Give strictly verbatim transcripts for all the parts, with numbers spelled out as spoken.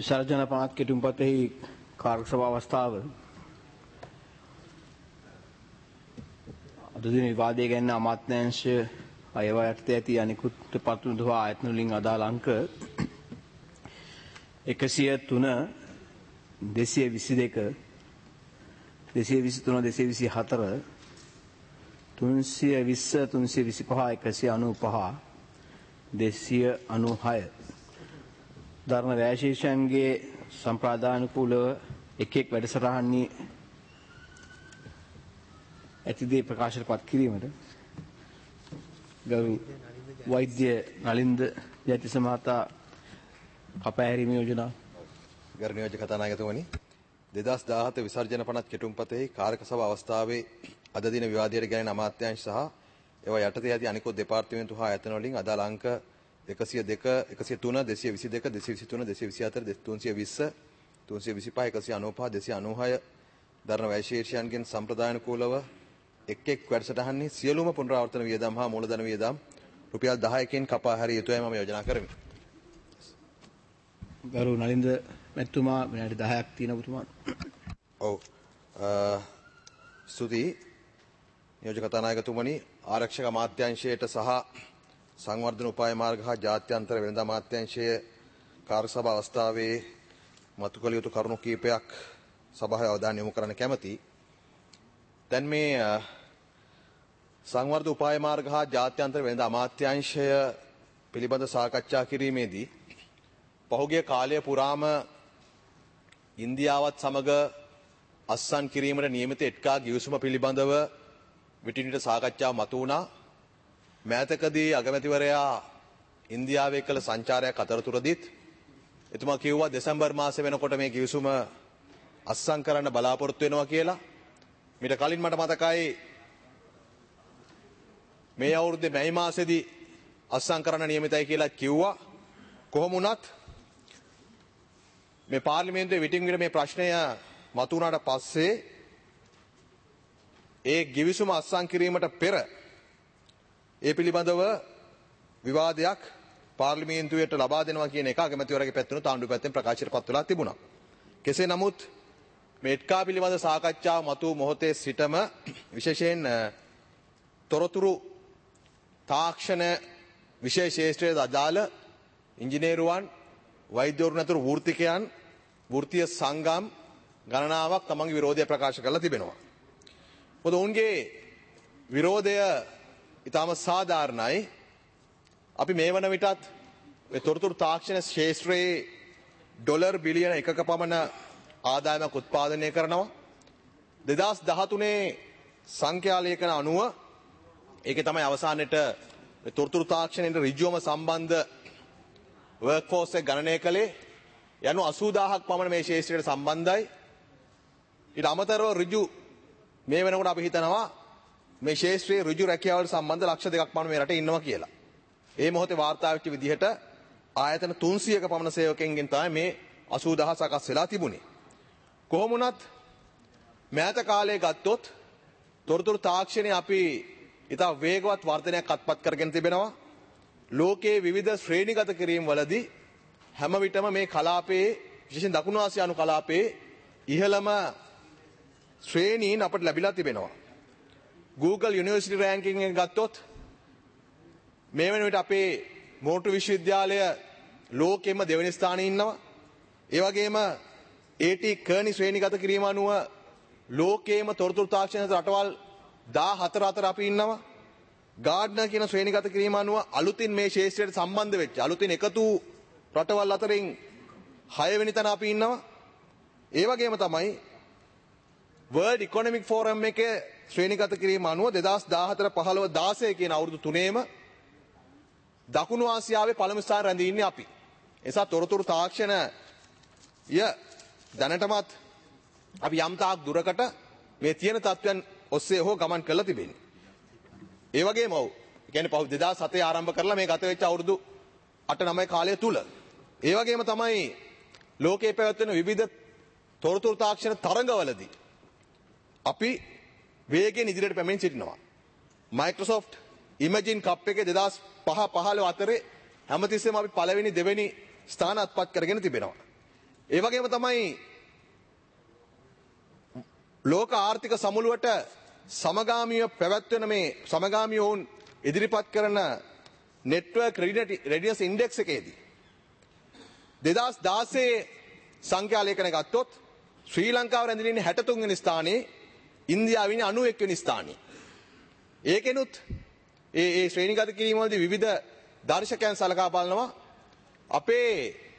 විසර්ජන පනත් කෙටුම්පතෙහි කාර්ය සභා අවස්ථාව අද දින විවාදය ගැන අමාත්‍යාංශ අයව යටතේ ඇති අනිකුත් පත්තුන් හා ආයතන වලින් අදාළ අංක එකසිය තුන දෙසිය විසි දෙක දෙසිය විසි තුන දෙසිය විසි හතර තුන්සිය විස්ස තුන්සිය විසි පහ එකසිය අනූපහ දෙසිය අනූහය ධර්ම ව්‍යශේෂයන්ගේ සම්ප්‍රදානුකූලව එක් එක් වැඩසටහන්නේ ඇතිදේ ප්‍රකාශයට පත් කිරීමට ගරු වෛද්‍ය නලින්ද ජයතිස්ස මහතා කපහැරීම යෝජනා ගරු නියෝජ්‍ය කතානායකතුමනි දෙදහස් දාහත විසර්ජන පනත් කෙටුම්පතෙහි කාරක සභා අවස්ථාවේ අද දින විවාදයට ගැනෙන අමාත්‍යාංශ සහ ඒවා යටතේ ඇති අනිකුත් දෙපාර්තමේන්තු හා ආයතන වලින් අදාළ අංක එකසිය දෙක එකසිය තුන දෙසිය විසි දෙක දෙසිය විසි තුන දෙසිය විසි හතර තුන්සිය විස්ස තුන්සිය විසි පහ එකසිය අනූපහ දෙසිය අනූහය ධර්ම වෛශේෂයන්ගෙන් සම්ප්‍රදායනුකූලව එක් එක් වැඩසටහන්නේ සියලුම පුනරාවර්තන වියදම් හා මූලධන වියදම් රුපියල් දහයකින් කපා හැරිය යුතුයි මම යෝජනා කරමි. ගරු නලින්ද මැතිතුමා විනාඩි දහයක් තියෙන ඔබතුමාට. ඔව්. ස්තුතියි. නියෝජ්‍ය කතානායකතුමනි ආරක්ෂක අමාත්‍යාංශයට සහ සංවර්ධන උපාය මාර්ග හා ජාත්‍යන්තර වෙළඳ අමාත්‍යාංශයේ කාර්ය සභා අවස්ථාවේ මතු කළ යුතු කරුණු කීපයක් සභාවේ අවධානය යොමු කරන්න කැමැතියි. දැන් මේ සංවර්ධන උපාය මාර්ග හා ජාත්‍යන්තර වෙළඳ අමාත්‍යාංශය පිළිබඳ සාකච්ඡා කිරීමේදී පහුගිය කාලය පුරාම ඉන්දියාවත් සමග අත්සන් කිරීමට නියමිත එට්කා ගිවිසුම පිළිබඳව විටින් විට සාකච්ඡාව මතු වුණා. මෑතකදී අගමැතිවරයා ඉන්දියාවේ කළ සංචාරයක් අතරතුරදීත් එතුමා කිව්වා දෙසැම්බර් මාසේ වෙනකොට මේ ගිවිසුම අත්සන් කරන්න බලාපොරොත්තු වෙනවා කියලා. මීට කලින් මට මතකයි මේ අවුරුද්දේ මැයි මාසෙදී අත්සන් කරන්න නියමිතයි කියලා කිව්වා. කොහොම වුණත් මේ පාර්ලිමේන්තුවේ විටින් විට මේ ප්‍රශ්නය මතු වුණාට පස්සේ ඒ ගිවිසුම අත්සන් කිරීමට පෙර ඒ පිළිබඳව විවාදයක් පාර්ලිමේන්තුවට ලබා දෙනවා කියන එක අගමැතිවරයාගේ පැත්තෙන් තාණ්ඩුව පැත්තෙන් ප්‍රකාශයට පත් වෙලා තිබුණා. කෙසේ නමුත් මේ එට්කා පිළිබඳ සාකච්ඡාව මතු මොහොතේ සිටම විශේෂයෙන් තොරතුරු තාක්ෂණ විශේෂ ශාස්ත්‍රයේ අදාළ ඉංජිනේරුවන් වෛද්‍යවරුන් අතර වෘත්තිකයන් වෘත්තීය සංගම් ගණනාවක් තමන්ගේ විරෝධය ප්‍රකාශ කරලා තිබෙනවා. මොකද ඔවුන්ගේ විරෝධය ඉතාම සාධාරණයි. අපි මේ වන විටත් මේ තොරතුරු තාක්ෂණ ශාස්ත්‍රයේ ඩොලර් බිලියන එකක පමණ ආදායමක් උත්පාදනය කරනවා. දෙදහස් දහතුනේ සංඛ්‍යාලේඛන අනුව ඒකේ තමයි අවසානයේට මේ තොරතුරු තාක්ෂණයට ඍජුවම සම්බන්ධ වර්ක් ෆෝස් එක ගණනය කළේ යනු අසූදාහක් පමණ මේ ශාස්ත්‍රයට සම්බන්ධයි. ඊට අමතරව ඍජු මේ වෙනකොට අපි හිතනවා මේ ශාස්ත්‍රයේ ඍජු රැකියාවලට සම්බන්ධ ලක්ෂ දෙකක් පමණ මේ රටේ ඉන්නවා කියලා. ඒ මොහොතේ වාර්තා වෙච්ච විදිහට ආයතන තුන්සියයක පමණ සේවකයන්ගෙන් තමයි මේ අසූදාහ සකස් වෙලා තිබුණේ. කොහොම වුණත් මෑත කාලයේ ගත්තොත් තොරතුරු තාක්ෂණයේ අපි ඉතා වේගවත් වර්ධනයක් අත්පත් කරගෙන තිබෙනවා. ලෝකයේ විවිධ ශ්‍රේණිගත කිරීම් වලදී හැම විටම මේ කලාපයේ විශේෂයෙන් දකුණු ආසියානු කලාපයේ ඉහළම ශ්‍රේණීන් අපට ලැබිලා තිබෙනවා. Google University ranking එක ගත්තොත් මේ වෙන විට අපේ මෝටු විශ්වවිද්‍යාලය ලෝකෙම දෙවෙනි ස්ථානයේ ඉන්නවා. ඒ වගේම ඒ ටී කර්නි ශ්‍රේණිගත කිරීම අනුව ලෝකයේම තොරතුරු තාක්ෂණ රටවල් දාහතර අතර අපි ඉන්නවා. ගාඩ්නර් කියන ශ්‍රේණිගත කිරීම අනුව අලුතින් මේ ශාස්ත්‍රයට සම්බන්ධ වෙච්ච අලුතින් එකතු රටවල් අතරින් හය වෙනි තැන අපි ඉන්නවා. ඒ වගේම තමයි World Economic Forum එකේ ශ්‍රේණිගත කිරීම අනුව දෙදහස් දාහතර පහළොව දාසය කියන අවුරුදු තුනේම දකුණු ආසියාවේ පළමු ස්ථාන රැඳී ඉන්නේ අපි. එසා තොරතුරු තාක්ෂණය දැනටමත් අපි යම් තාක් දුරකට මේ තියෙන තත්ත්වයන් ඔස්සේ හෝ ගමන් කරලා තිබෙන්නේ. ඒ වගේම ඔව්. ඒ කියන්නේ පහු දෙදහස් හතේ ආරම්භ කරලා මේ ගත වෙච්ච අවුරුදු අට නවය කාලය තුල. ඒ වගේම තමයි ලෝකයේ පැවැත්වෙන විවිධ තොරතුරු තාක්ෂණ තරඟවලදී අපි වේගයෙන් ඉදිරියට පැමිණ සිටිනවා. Microsoft Imagine Cup එකේ දෙදහස් පහ පහළොව අතරේ හැමතිස්සෙම අපි පළවෙනි දෙවෙනි ස්ථාන අත්පත් කරගෙන තිබෙනවා. ඒ වගේම තමයි ලෝක ආර්ථික සමුළුවට සමගාමීව පැවැත්වෙන මේ සමගාමී වුන් ඉදිරිපත් කරන නෙට්වර්ක් රෙඩිනස් ඉන්ඩෙක්ස් එකේදී දෙදහස් දාසයේ සංඛ්‍යාලේඛනය ගත්තොත් ශ්‍රී ලංකාව රැඳෙන ඉන්නේ හැට තුන් වෙනි ස්ථානයේ, ඉන්දියාව ඉන්නේ අනූ එක් වෙනි ස්ථානයේ. ඒකෙනුත් ඒ ඒ ශ්‍රේණිගත කිරීම වලදී විවිධ දර්ශකයන් සලකා බලනවා අපේ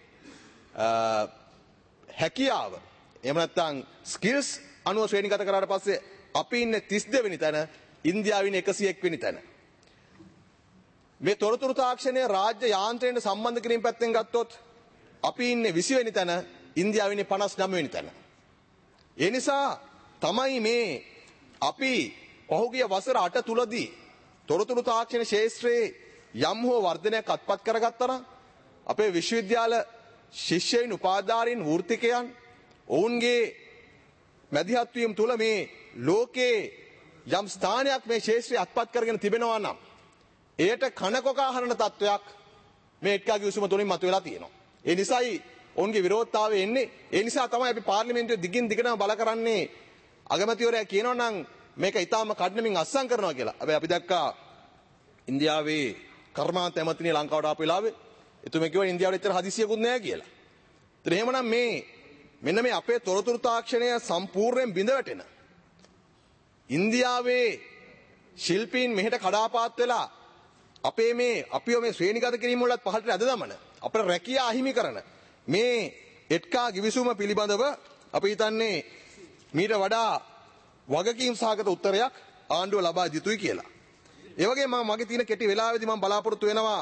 හැකියාව එහෙම නැත්නම් ස්කිල්ස් අනුව ශ්‍රේණිගත කරාට පස්සේ අපි ඉන්නේ තිස් දෙක වෙනි තැන, ඉන්දියාව ඉන්නේ එකසිය එක් වෙනි තැන. මේ තොරතුරු තාක්ෂණය රාජ්‍ය යාන්ත්‍රණයට සම්බන්ධ කිරීම පැත්තෙන් ගත්තොත් අපි ඉන්නේ විසි වෙනි තැන, ඉන්දියාව ඉන්නේ පනස් නවය වෙනි තැන. ඒ නිසා තමයි මේ අපි පහුගිය වසර අට තුලදී තොරතුරු තාක්ෂණ ශාස්ත්‍රයේ යම් හෝ වර්ධනයක් අත්පත් කරගත්තා නම් අපේ විශ්වවිද්‍යාල ශිෂ්‍යයින්, උපාධාරීන්, වෘත්තිකයන් ඔවුන්ගේ මැදිහත් වීම තුල මේ ලෝකේ යම් ස්ථානයක් මේ ශාස්ත්‍රය අත්පත් කරගෙන තිබෙනවා නම් එයට කනකොකා හරන තත්වයක් මේ එක්කාගේ උසුම තුලින් මතුවලා තියෙනවා. ඒ නිසායි ඔවුන්ගේ විරෝධතාවය එන්නේ. ඒ නිසා තමයි අපි පාර්ලිමේන්තුවේ දිගින් දිගටම බල කරන්නේ අගමැතිවරයා කියනවා නම් මේක ඊටාම කඩනමින් අස්සම් කරනවා කියලා. හැබැයි අපි දැක්කා ඉන්දියාවේ කර්මාන්ත ඇමතිනිය ලංකාවට ආපු වෙලාවේ එතුමා කිව්වා ඉන්දියාවට එච්චර හදිසියකුත් නැහැ කියලා. ඒතර එහෙමනම් මේ මෙන්න මේ අපේ තොරතුරු තාක්ෂණය සම්පූර්ණයෙන් බිඳ වැටෙන ඉන්දියාවේ ශිල්පීන් මෙහෙට කඩාපාත් වෙලා අපේ මේ අපිව මේ ශ්‍රේණිගත කිරීම වලත් පහළට ඇද දමන අපේ රැකියා අහිමි කරන මේ එට්කා ගිවිසුම පිළිබඳව අපි හිතන්නේ මීට වඩා වගකීම් සහගත උත්තරයක් ආණ්ඩුව ලබා යුතුයි කියලා. ඒ වගේම මම මගේ තියෙන කෙටි වෙලාවේදී මම බලාපොරොත්තු වෙනවා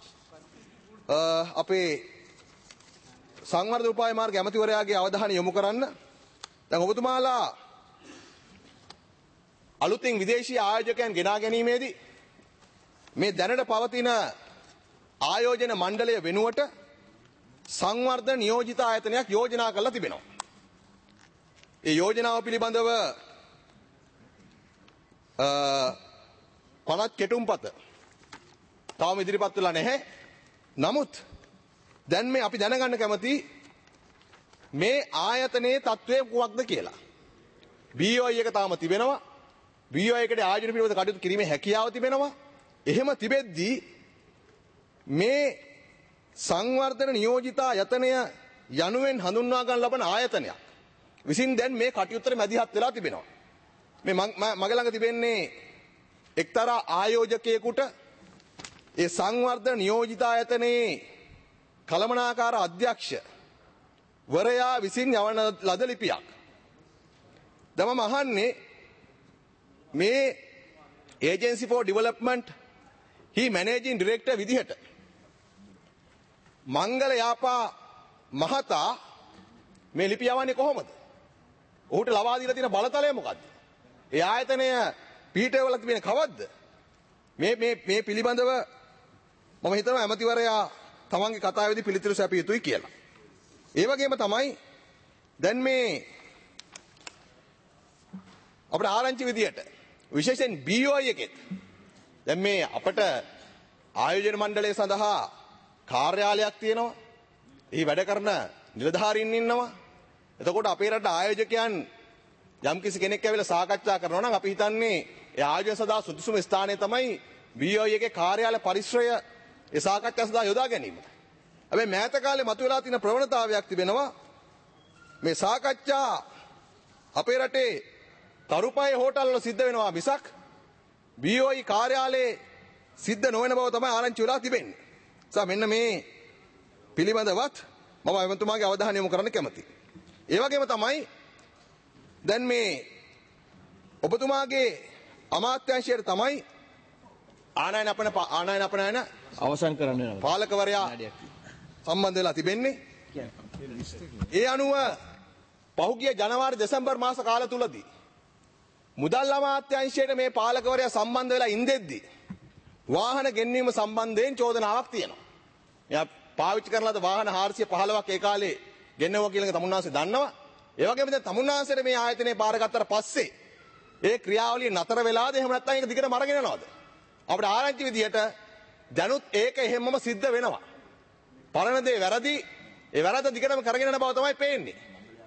අපේ සංවර්ධන උපාය මාර්ග ඇමතිවරයාගේ අවධානය යොමු කරන්න. දැන් ඔබතුමාලා අලුතින් විදේශීය ආයෝජකයන් ගෙනා ගැනීමේදී මේ දැනට පවතින ආයෝජන මණ්ඩලය වෙනුවට සංවර්ධන නියෝජිත ආයතනයක් යෝජනා කරලා තිබෙනවා. ඒ යෝජනාව පිළිබඳව පනත් කෙටුම්පත තාම ඉදිරිපත් වෙලා නැහැ. නමුත් දැන් මේ අපි දැනගන්න කැමති මේ ආයතනයේ තත්ත්වය කුමක්ද කියලා. බී ඔ අයි එක තාම තිබෙනවා. බී ඔ අයි එකට ආයෝජන පිළිබඳ කටයුතු කිරීමේ හැකියාව තිබෙනවා. එහෙම තිබෙද්දී මේ සංවර්ධන නියෝජිත ආයතනය යනුවෙන් හඳුන්වා ගන්න ලබන ආයතනයක් විසින් දැන් මේ කටයුත්තට මැදිහත් වෙලා තිබෙනවා. මේ මගේ ළඟ තිබෙන්නේ එක්තරා ආයෝජකයෙකුට ඒ සංවර්ධන නියෝජිත ආයතනයේ කළමනාකාර අධ්‍යක්ෂ වරයා විසින් යවන ලද ලිපියක්. දැන් මම අහන්නේ මේ Agency for Development හි මැනේජින් ඩිරෙක්ටර් විදිහට මංගල යාපා මහතා මේ ලිපිය යවන්නේ කොහොමද? ඔහුට ලබා දීලා තියෙන බලතලය මොකද්ද? ඒ ආයතනය පීඨවල තිබෙන කවද්ද? මේ මේ මේ පිළිබඳව මම හිතනවා ඇමතිවරයා තමන්ගේ කතාවේදී පිළිතුරු සැපිය යුතුයි කියලා. ඒ වගේම තමයි දැන් මේ අපේ ආරංචි විදියට විශේෂයෙන් බී ඔ අයි එකෙත් දැන් මේ අපට ආයෝජන මණ්ඩලය සඳහා කාර්යාලයක් තියෙනවා. එහි වැඩ කරන නිලධාරීන් ඉන්නවා. එතකොට අපේ රට ආයෝජකයන් යම් කිසි කෙනෙක් ඇවිල්ලා සාකච්ඡා කරනවා නම් අපි හිතන්නේ ඒ ආයෝජන සඳහා සුදුසුම ස්ථානය තමයි බී ඔ අයි එකේ කාර්යාල පරිශ්‍රය ඒ සාකච්ඡා සඳහා යොදා ගැනීම. හැබැයි මෑත කාලේ මතුවලා තියෙන ප්‍රවණතාවයක් තිබෙනවා. මේ සාකච්ඡා අපේ රටේ තරුපය හෝටල් වල සිද්ධ වෙනවා මිසක් බී ඔ අයි කාර්යාලයේ සිද්ධ නොවන බව තමයි ආරංචි වෙලා තිබෙන්නේ. සා මෙන්න මේ පිළිබඳවත් මම එවන්තුමාගේ අවධානය යොමු කරන්න කැමතියි. ඒ වගේම තමයි දැන් මේ ඔබතුමාගේ අමාත්‍යාංශයට තමයි ආනයන අපන ආනයන අපනයන අවසන් කරන්න වෙනවා. පාලකවරයා සම්බන්ධ වෙලා තිබෙන්නේ. ඒ අනුව පහුගිය ජනවාරි දෙසැම්බර් මාස කාලය තුලදී මුදල් අමාත්‍යාංශයට මේ පාලකවරයා සම්බන්ධ වෙලා ඉඳෙද්දී වාහන ගෙන්වීම සම්බන්ධයෙන් චෝදනාවක් තියෙනවා. එයා පාවිච්චි කරන ලද වාහන හාරසිය පහළොවක් ඒ කාලේ ගෙන්නවුවා කියලා තමුන්නාන්සේ දන්නවා. ඒ වගේම දැන් තමුන්නාන්සේට මේ ආයතනයේ බාරගත්තට පස්සේ ඒ ක්‍රියාවලිය නතර වෙලාද එහෙම නැත්නම් ඒක දිගටම අරගෙන යනවද? අපිට ආරංචි විදියට දැනුත් ඒක එහෙමම සිද්ධ වෙනවා. පරණ දේ වැරදි. ඒ වැරද්ද දිගටම කරගෙන යන බව තමයි පේන්නේ.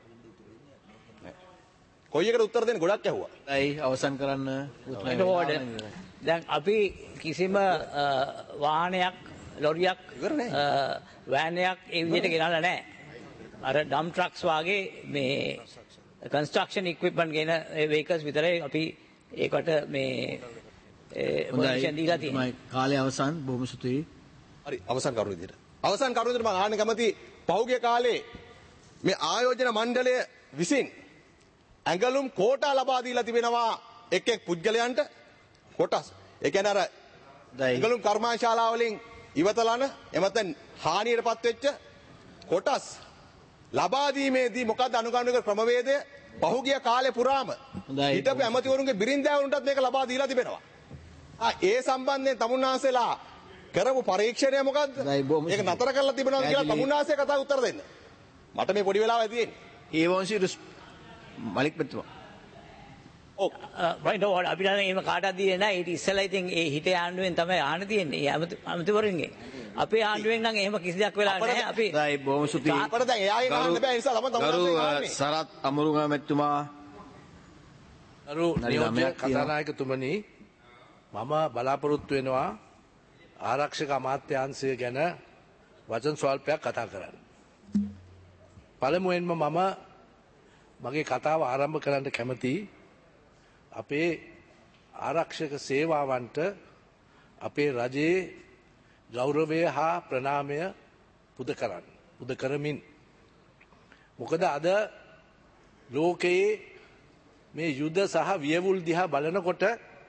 කොයි එකට උත්තර දෙන්න ගොඩක් ඇහුවා. ඇයි අවසන් කරන්න එතකොට දැන් අපි කිසිම වාහනයක් ලොරියක් වෑනයක් ඒ විදිහට ගෙනල්ලා නැහැ. අර ඩම් ට්‍රක්ස් වාගේ මේ කන්ස්ට්‍රක්ෂන් ඉක්විප්මන්ට් ගෙන වේකල්ස් විතරයි අපි ඒකට මේ පර්මිෂන් දීලා තියෙන්නේ. කාලේ අවසන් බොහොම ස්තුතියි. හරි අවසන් කරුණු විදිහට. අවසන් කරුණු විදිහට මම අහන්න කැමති පහුගිය කාලේ මේ ආයෝජන මණ්ඩලය විසින් ඇඟලුම් කෝටා ලබා දීලා තිබෙනවා එක් එක් පුද්ගලයන්ට කොටස්. ඒ කියන්නේ අර ඇඟලුම් කර්මාශාලා වලින් ඉවතලන එමෙතන හානියටපත් වෙච්ච කොටස් ලබා දීමේදී මොකක්ද අනුගමනය ක්‍රමවේදය පහුගිය කාලේ පුරාම හිටපු ඇමතිවරුන්ගේ බිරින්දෑවරුන්ටත් මේක ලබා දීලා තිබෙනවා. ආ ඒ සම්බන්ධයෙන් තමුන්නාන්සේලා කරපු පරීක්ෂණය මොකද්ද? ඒක නතර කරලා තිබෙනවද කියලා තමුන්නාන්සේ කතා උත්තර දෙන්න. මට මේ පොඩි වෙලාවක් තියෙන්නේ. ඒ වංශී මලික් මෙතුමා. ඔව් right now අපි දැන් එහෙම කාටවත් දීලා නැහැ. ඊට ඉස්සෙල්ලා ඉතින් ඒ හිතේ ආණ්ඩුවෙන් තමයි ආන්න තියෙන්නේ. ඒ ඇමතිවරුන්ගේ. අපේ ආණ්ඩුවෙන් නම් එහෙම කිසි දෙයක් වෙලා නැහැ. අපි දැයි බොහොම ස්තුතියි. අපිට දැන් එයාගෙන් අහන්න බෑ. ඒ නිසා තමයි තමුන්නාන්සේ සරත් අමරුගම මෙතුමා. අරු නියෝජ්‍ය කතානායකතුමනි මම බලාපොරොත්තු වෙනවා ආරක්ෂක අමාත්‍යාංශය ගැන වචන ස්වල්පයක් කතා කරන්න. පළමුවෙන්ම මම මගේ කතාව ආරම්භ කරන්න කැමති අපේ ආරක්ෂක සේවාවන්ට අපේ රජයේ ගෞරවය හා ප්‍රණාමය පුද කරන්න. පුද කරමින්. මොකද අද ලෝකයේ මේ යුද සහ වියවුල් දිහා බලනකොට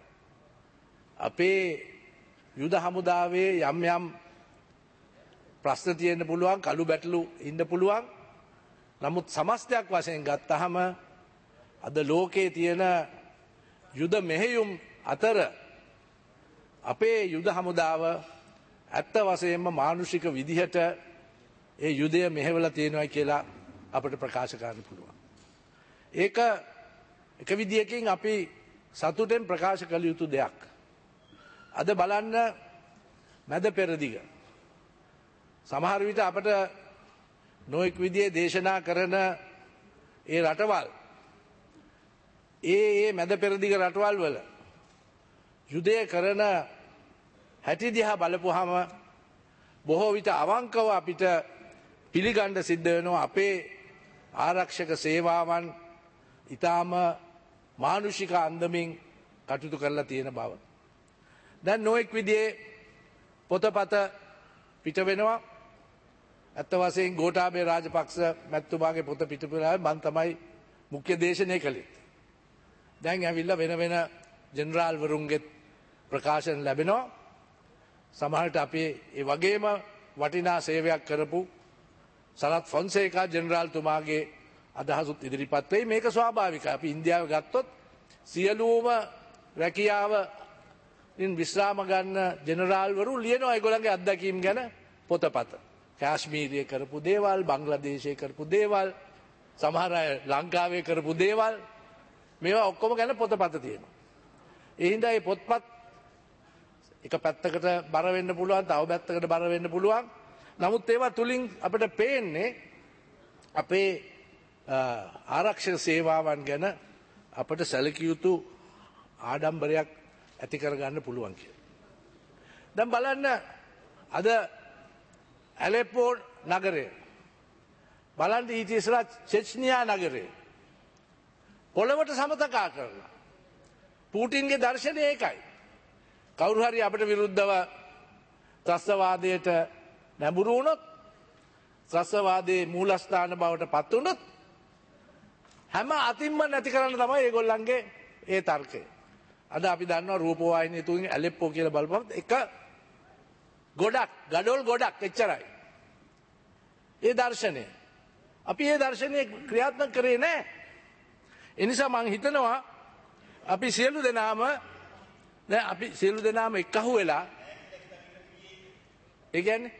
අපේ යුද හමුදාවේ යම් යම් ප්‍රශ්න තියෙන්න පුළුවන්, කළු බැටළු ඉන්න පුළුවන්. නමුත් සමස්තයක් වශයෙන් ගත්තහම අද ලෝකයේ තියෙන යුද මෙහෙයුම් අතර අපේ යුද හමුදාව ඇත්ත වශයෙන්ම මානුෂික විදිහට ඒ යුදය මෙහෙवला තියෙනවා කියලා අපිට ප්‍රකාශ කරන්න පුළුවන්. ඒක එක විදියකින් අපි සතුටෙන් ප්‍රකාශ කළ යුතු දෙයක්. අද බලන්න මැද පෙරදිග සමහර විට අපට නොඑක් විදිහේ දේශනා කරන ඒ රටවල් ඒ ඒ මැද පෙරදිග රටවල් වල යුදය කරන හැටි දිහා බලපුවාම බොහෝ විට අවංකව අපිට පිළිගන්න සිද්ධ වෙනවා අපේ ආරක්ෂක සේවාවන් ඊටාම මානුෂික අන්දමින් කටයුතු කරලා තියෙන බව. දැන් නොඑක් විදිහේ පොතපත පිට වෙනවා. ඇත්ත වශයෙන් ගෝඨාභය රාජපක්ෂ මැතිතුමාගේ පොත පිට වෙලා මම තමයි මුඛ්‍ය දේශනය කළේ. දැන් ඇවිල්ලා වෙන වෙන ජෙනරාල් වරුන්ගේ ප්‍රකාශන ලැබෙනවා. සමහරට අපි ඒ වගේම වටිනා සේවයක් කරපු සරත් ෆොන්සේකා ජෙනරාල්තුමාගේ අදහසුත් ඉදිරිපත් වෙයි. මේක ස්වාභාවිකයි. අපි ඉන්දියාව ගත්තොත් සියලුම රැකියාව ඉන් විශ්‍රාම ගන්න ජෙනරාල්වරු ලියනවා ඒගොල්ලන්ගේ අත්දැකීම් ගැන පොතපත. කාශ්මීරයේ කරපු දේවල්, බංග්ලාදේශයේ කරපු දේවල්, සමහර අය ලංකාවේ කරපු දේවල් මේවා ඔක්කොම ගැන පොතපත තියෙනවා. ඒ හින්දා මේ පොත්පත් එක පැත්තකට බර වෙන්න පුළුවන්, තව පැත්තකට බර වෙන්න පුළුවන්. නමුත් ඒවා තුලින් අපිට පේන්නේ අපේ ආරක්ෂක සේවාවන් ගැන අපට සැලකිය යුතු ආඩම්බරයක් ඇති කරගන්න පුළුවන් කියලා. දැන් බලන්න අද ඇලෙප්පෝ නගරය බලන්න ඊට ඉස්සරහ චෙච්නියා නගරය පොළවට සමතකා කරලා පූටින්ගේ දර්ශනය ඒකයි. කවුරු හරි අපිට විරුද්ධව ත්‍රස්තවාදයට නැඹුරු වුණොත්, ත්‍රස්තවාදයේ මූලස්ථාන බවට පත් වුණොත් හැම අතින්ම නැති කරන්න තමයි ඒගොල්ලන්ගේ ඒ තර්කය. අද අපි දන්නවා රූපවාහිනිය තුලින් ඇලෙප්පෝ කියලා බලපුවම එක ගොඩක්, gadol ගොඩක් එච්චරයි. ඒ දර්ශනය. අපි ඒ දර්ශනය ක්‍රියාත්මක කරේ නැහැ. ඒ නිසා මම හිතනවා අපි සියලු දෙනාම දැන් අපි සියලු දෙනාම එක්කහුව වෙලා ඒ කියන්නේ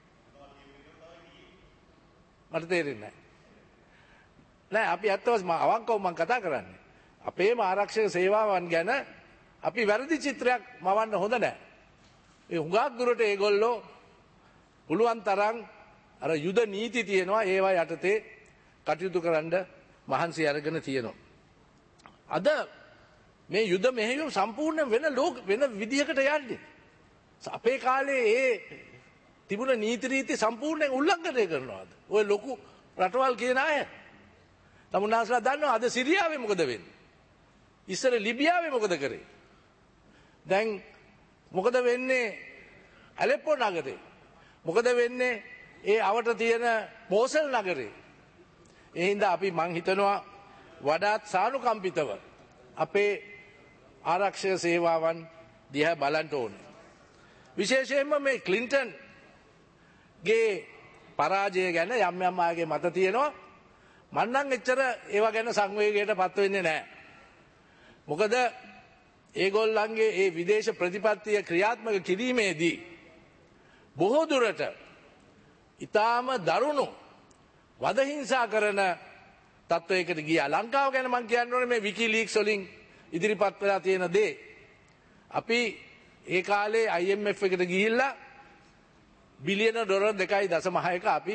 මට තේරෙන්නේ නැහැ. නෑ අපි ඇත්තවම අවංකව මම කතා කරන්නේ. අපේම ආරක්ෂක සේවාවන් ගැන අපි වැරදි චිත්‍රයක් මවන්න හොඳ නැහැ. ඒ හුඟක් දුරට ඒගොල්ලෝ පුළුවන් තරම් අර යුද නීති තියෙනවා ඒවා යටතේ කටයුතු කරන්න මහන්සි අරගෙන තියෙනවා. අද මේ යුද මෙහෙයුම් සම්පූර්ණ වෙන ලෝක වෙන විදිහකට යන්නේ. අපේ කාලේ ඒ තිබුණ නීති රීති සම්පූර්ණයෙන් උල්ලංඝනය කරනවාද? ඔය ලොකු රටවල් කියන අය. තමුන්නාසලා දන්නවා අද සිරියාවේ මොකද වෙන්නේ? ඉස්සර ලිබියාවේ මොකද කරේ? දැන් මොකද වෙන්නේ ඇලෙප්පෝ නගරේ? මොකද වෙන්නේ ඒ අවට තියෙන මෝසල් නගරේ? ඒ හින්දා අපි මං හිතනවා වඩාත් සානුකම්පිතව අපේ ආරක්ෂක සේවාවන් දිහා බලන්න ඕනේ. විශේෂයෙන්ම මේ ක්ලින්ටන් ගේ පරාජය ගැන යම් යම් අයගේ මත තියෙනවා. මම නම් එච්චර ඒවා ගැන සංවේගයට පත් වෙන්නේ නැහැ. මොකද ඒගොල්ලන්ගේ ඒ විදේශ ප්‍රතිපත්තිය ක්‍රියාත්මක කිරීමේදී බොහෝ දුරට ඊටාම දරුණු වදහිංසා කරන තත්වයකට ගියා. ලංකාව ගැන මම කියන්න ඕනේ මේ විකිලීක්ස් වලින් ඉදිරිපත් වෙලා තියෙන දේ. අපි ඒ කාලේ I M F එකට ගිහිල්ලා බිලියන ඩොලර් දෙකයි දශම හයක අපි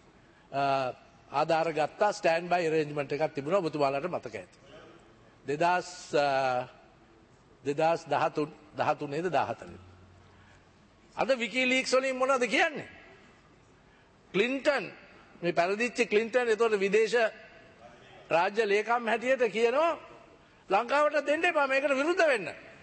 ආධාර ගත්තා. ස්ටෑන්ඩ් බයි අරේන්ජ්මන්ට් එකක් තිබුණා ඔබතුමාලාට මතක ඇති. දෙදාස් දහතුනේ ද දහතරේ. අද විකිලීක්ස් වලින් මොනවද කියන්නේ? ක්ලින්ටන් මේ පැරදිච්ච ක්ලින්ටන් එතකොට විදේශ රාජ්‍ය ලේකම් හැටියට කියනවා ලංකාවට දෙන්න එපා මේකට විරුද්ධ වෙන්න.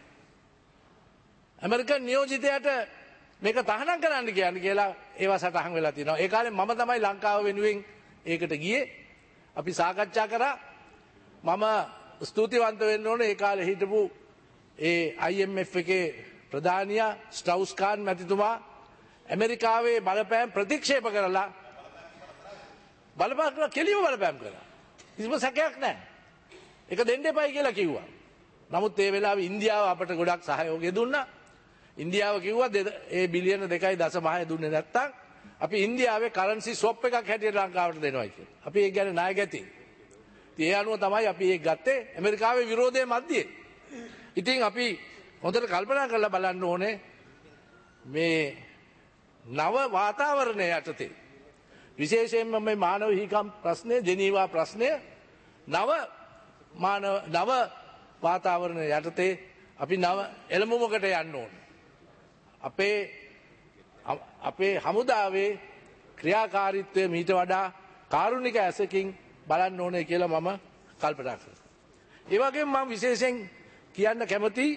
ඇමරිකන් නියෝජිතයාට මේක තහනම් කරන්න කියන්නේ කියලා ඒවා සටහන් වෙලා තියෙනවා. ඒ කාලේ මම තමයි ලංකාව වෙනුවෙන් ඒකට ගියේ. අපි සාකච්ඡා කරා. මම ස්තුතිවන්ත වෙන්න ඕනේ ඒ කාලේ හිටපු ඒ I M F එකේ ප්‍රධානියා ස්ට්‍රවුස් කාන් මැතිතුමා ඇමරිකාවේ බලපෑම් ප්‍රතික්ෂේප කරලා බලපෑම් කරලා කෙලිම බලපෑම් කරා. කිසිම සැකයක් නැහැ. ඒක දෙන්න එපයි කියලා කිව්වා. නමුත් ඒ වෙලාවේ ඉන්දියාව අපට ගොඩක් සහයෝගය දුන්නා. ඉන්දියාව කිව්වා ඒ බිලියන දෙකයි දශම හය දුන්නේ නැත්තම් අපි ඉන්දියාවේ කරන්සි ස්වොප් එකක් හැටියට ලංකාවට දෙනවා කියලා. අපි ඒක ගැන ණය ගැති. ඉතින් ඒ අනුව තමයි අපි ඒක ගත්තේ ඇමරිකාවේ විරෝධය මැද්දේ. ඉතින් අපි හොඳට කල්පනා කරලා බලන්න ඕනේ මේ නව වාතාවරණය යටතේ විශේෂයෙන්ම මේ මානව හිමිකම් ප්‍රශ්නය ජෙනීවා ප්‍රශ්නය නව මානව නව වාතාවරණය යටතේ අපි නව එළඹුමකට යන්න ඕනේ. අපේ අපේ හමුදාවේ ක්‍රියාකාරීත්වය මීට වඩා කාරුණික ඇසකින් බලන්න ඕනේ කියලා මම කල්පනා කරනවා. ඒ වගේම මම විශේෂයෙන් කියන්න කැමති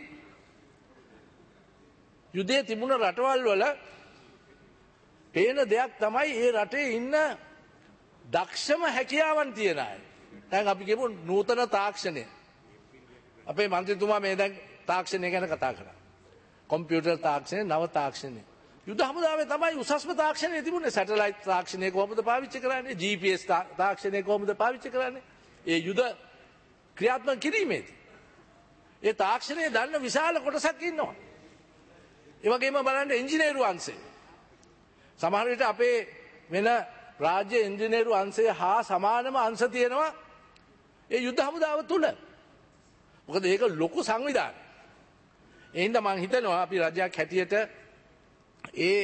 යුදයේ තිබුණ රටවල් වල පේන දෙයක් තමයි ඒ රටේ ඉන්න දක්ෂම හැකියාවන් තියන අය. දැන් අපි කියමු නූතන තාක්ෂණය. අපේ මන්ත්‍රීතුමා මේ දැන් තාක්ෂණය ගැන කතා කරා. කොම්පියුටර් තාක්ෂණය, නව තාක්ෂණය. යුද හමුදාවේ තමයි උසස්ම තාක්ෂණය තිබුණේ. සැටලයිට් තාක්ෂණය කොහොමද පාවිච්චි කරන්නේ? G P S තාක්ෂණය කොහොමද පාවිච්චි කරන්නේ? ඒ යුද ක්‍රියාත්මක කිරීමේදී ඒ තාක්ෂණය දන්න විශාල කොටසක් ඉන්නවා. ඒ වගේම බලන්න ඉංජිනේරු අංශය. සමහර විට අපේ වෙන රාජ්‍ය ඉංජිනේරු අංශය හා සමානම අංශ තියෙනවා ඒ යුද හමුදාව තුල. මොකද ඒක ලොකු සංවිධානයක්. ඒ හින්දා මම හිතනවා අපි රජයක් හැටියට ඒ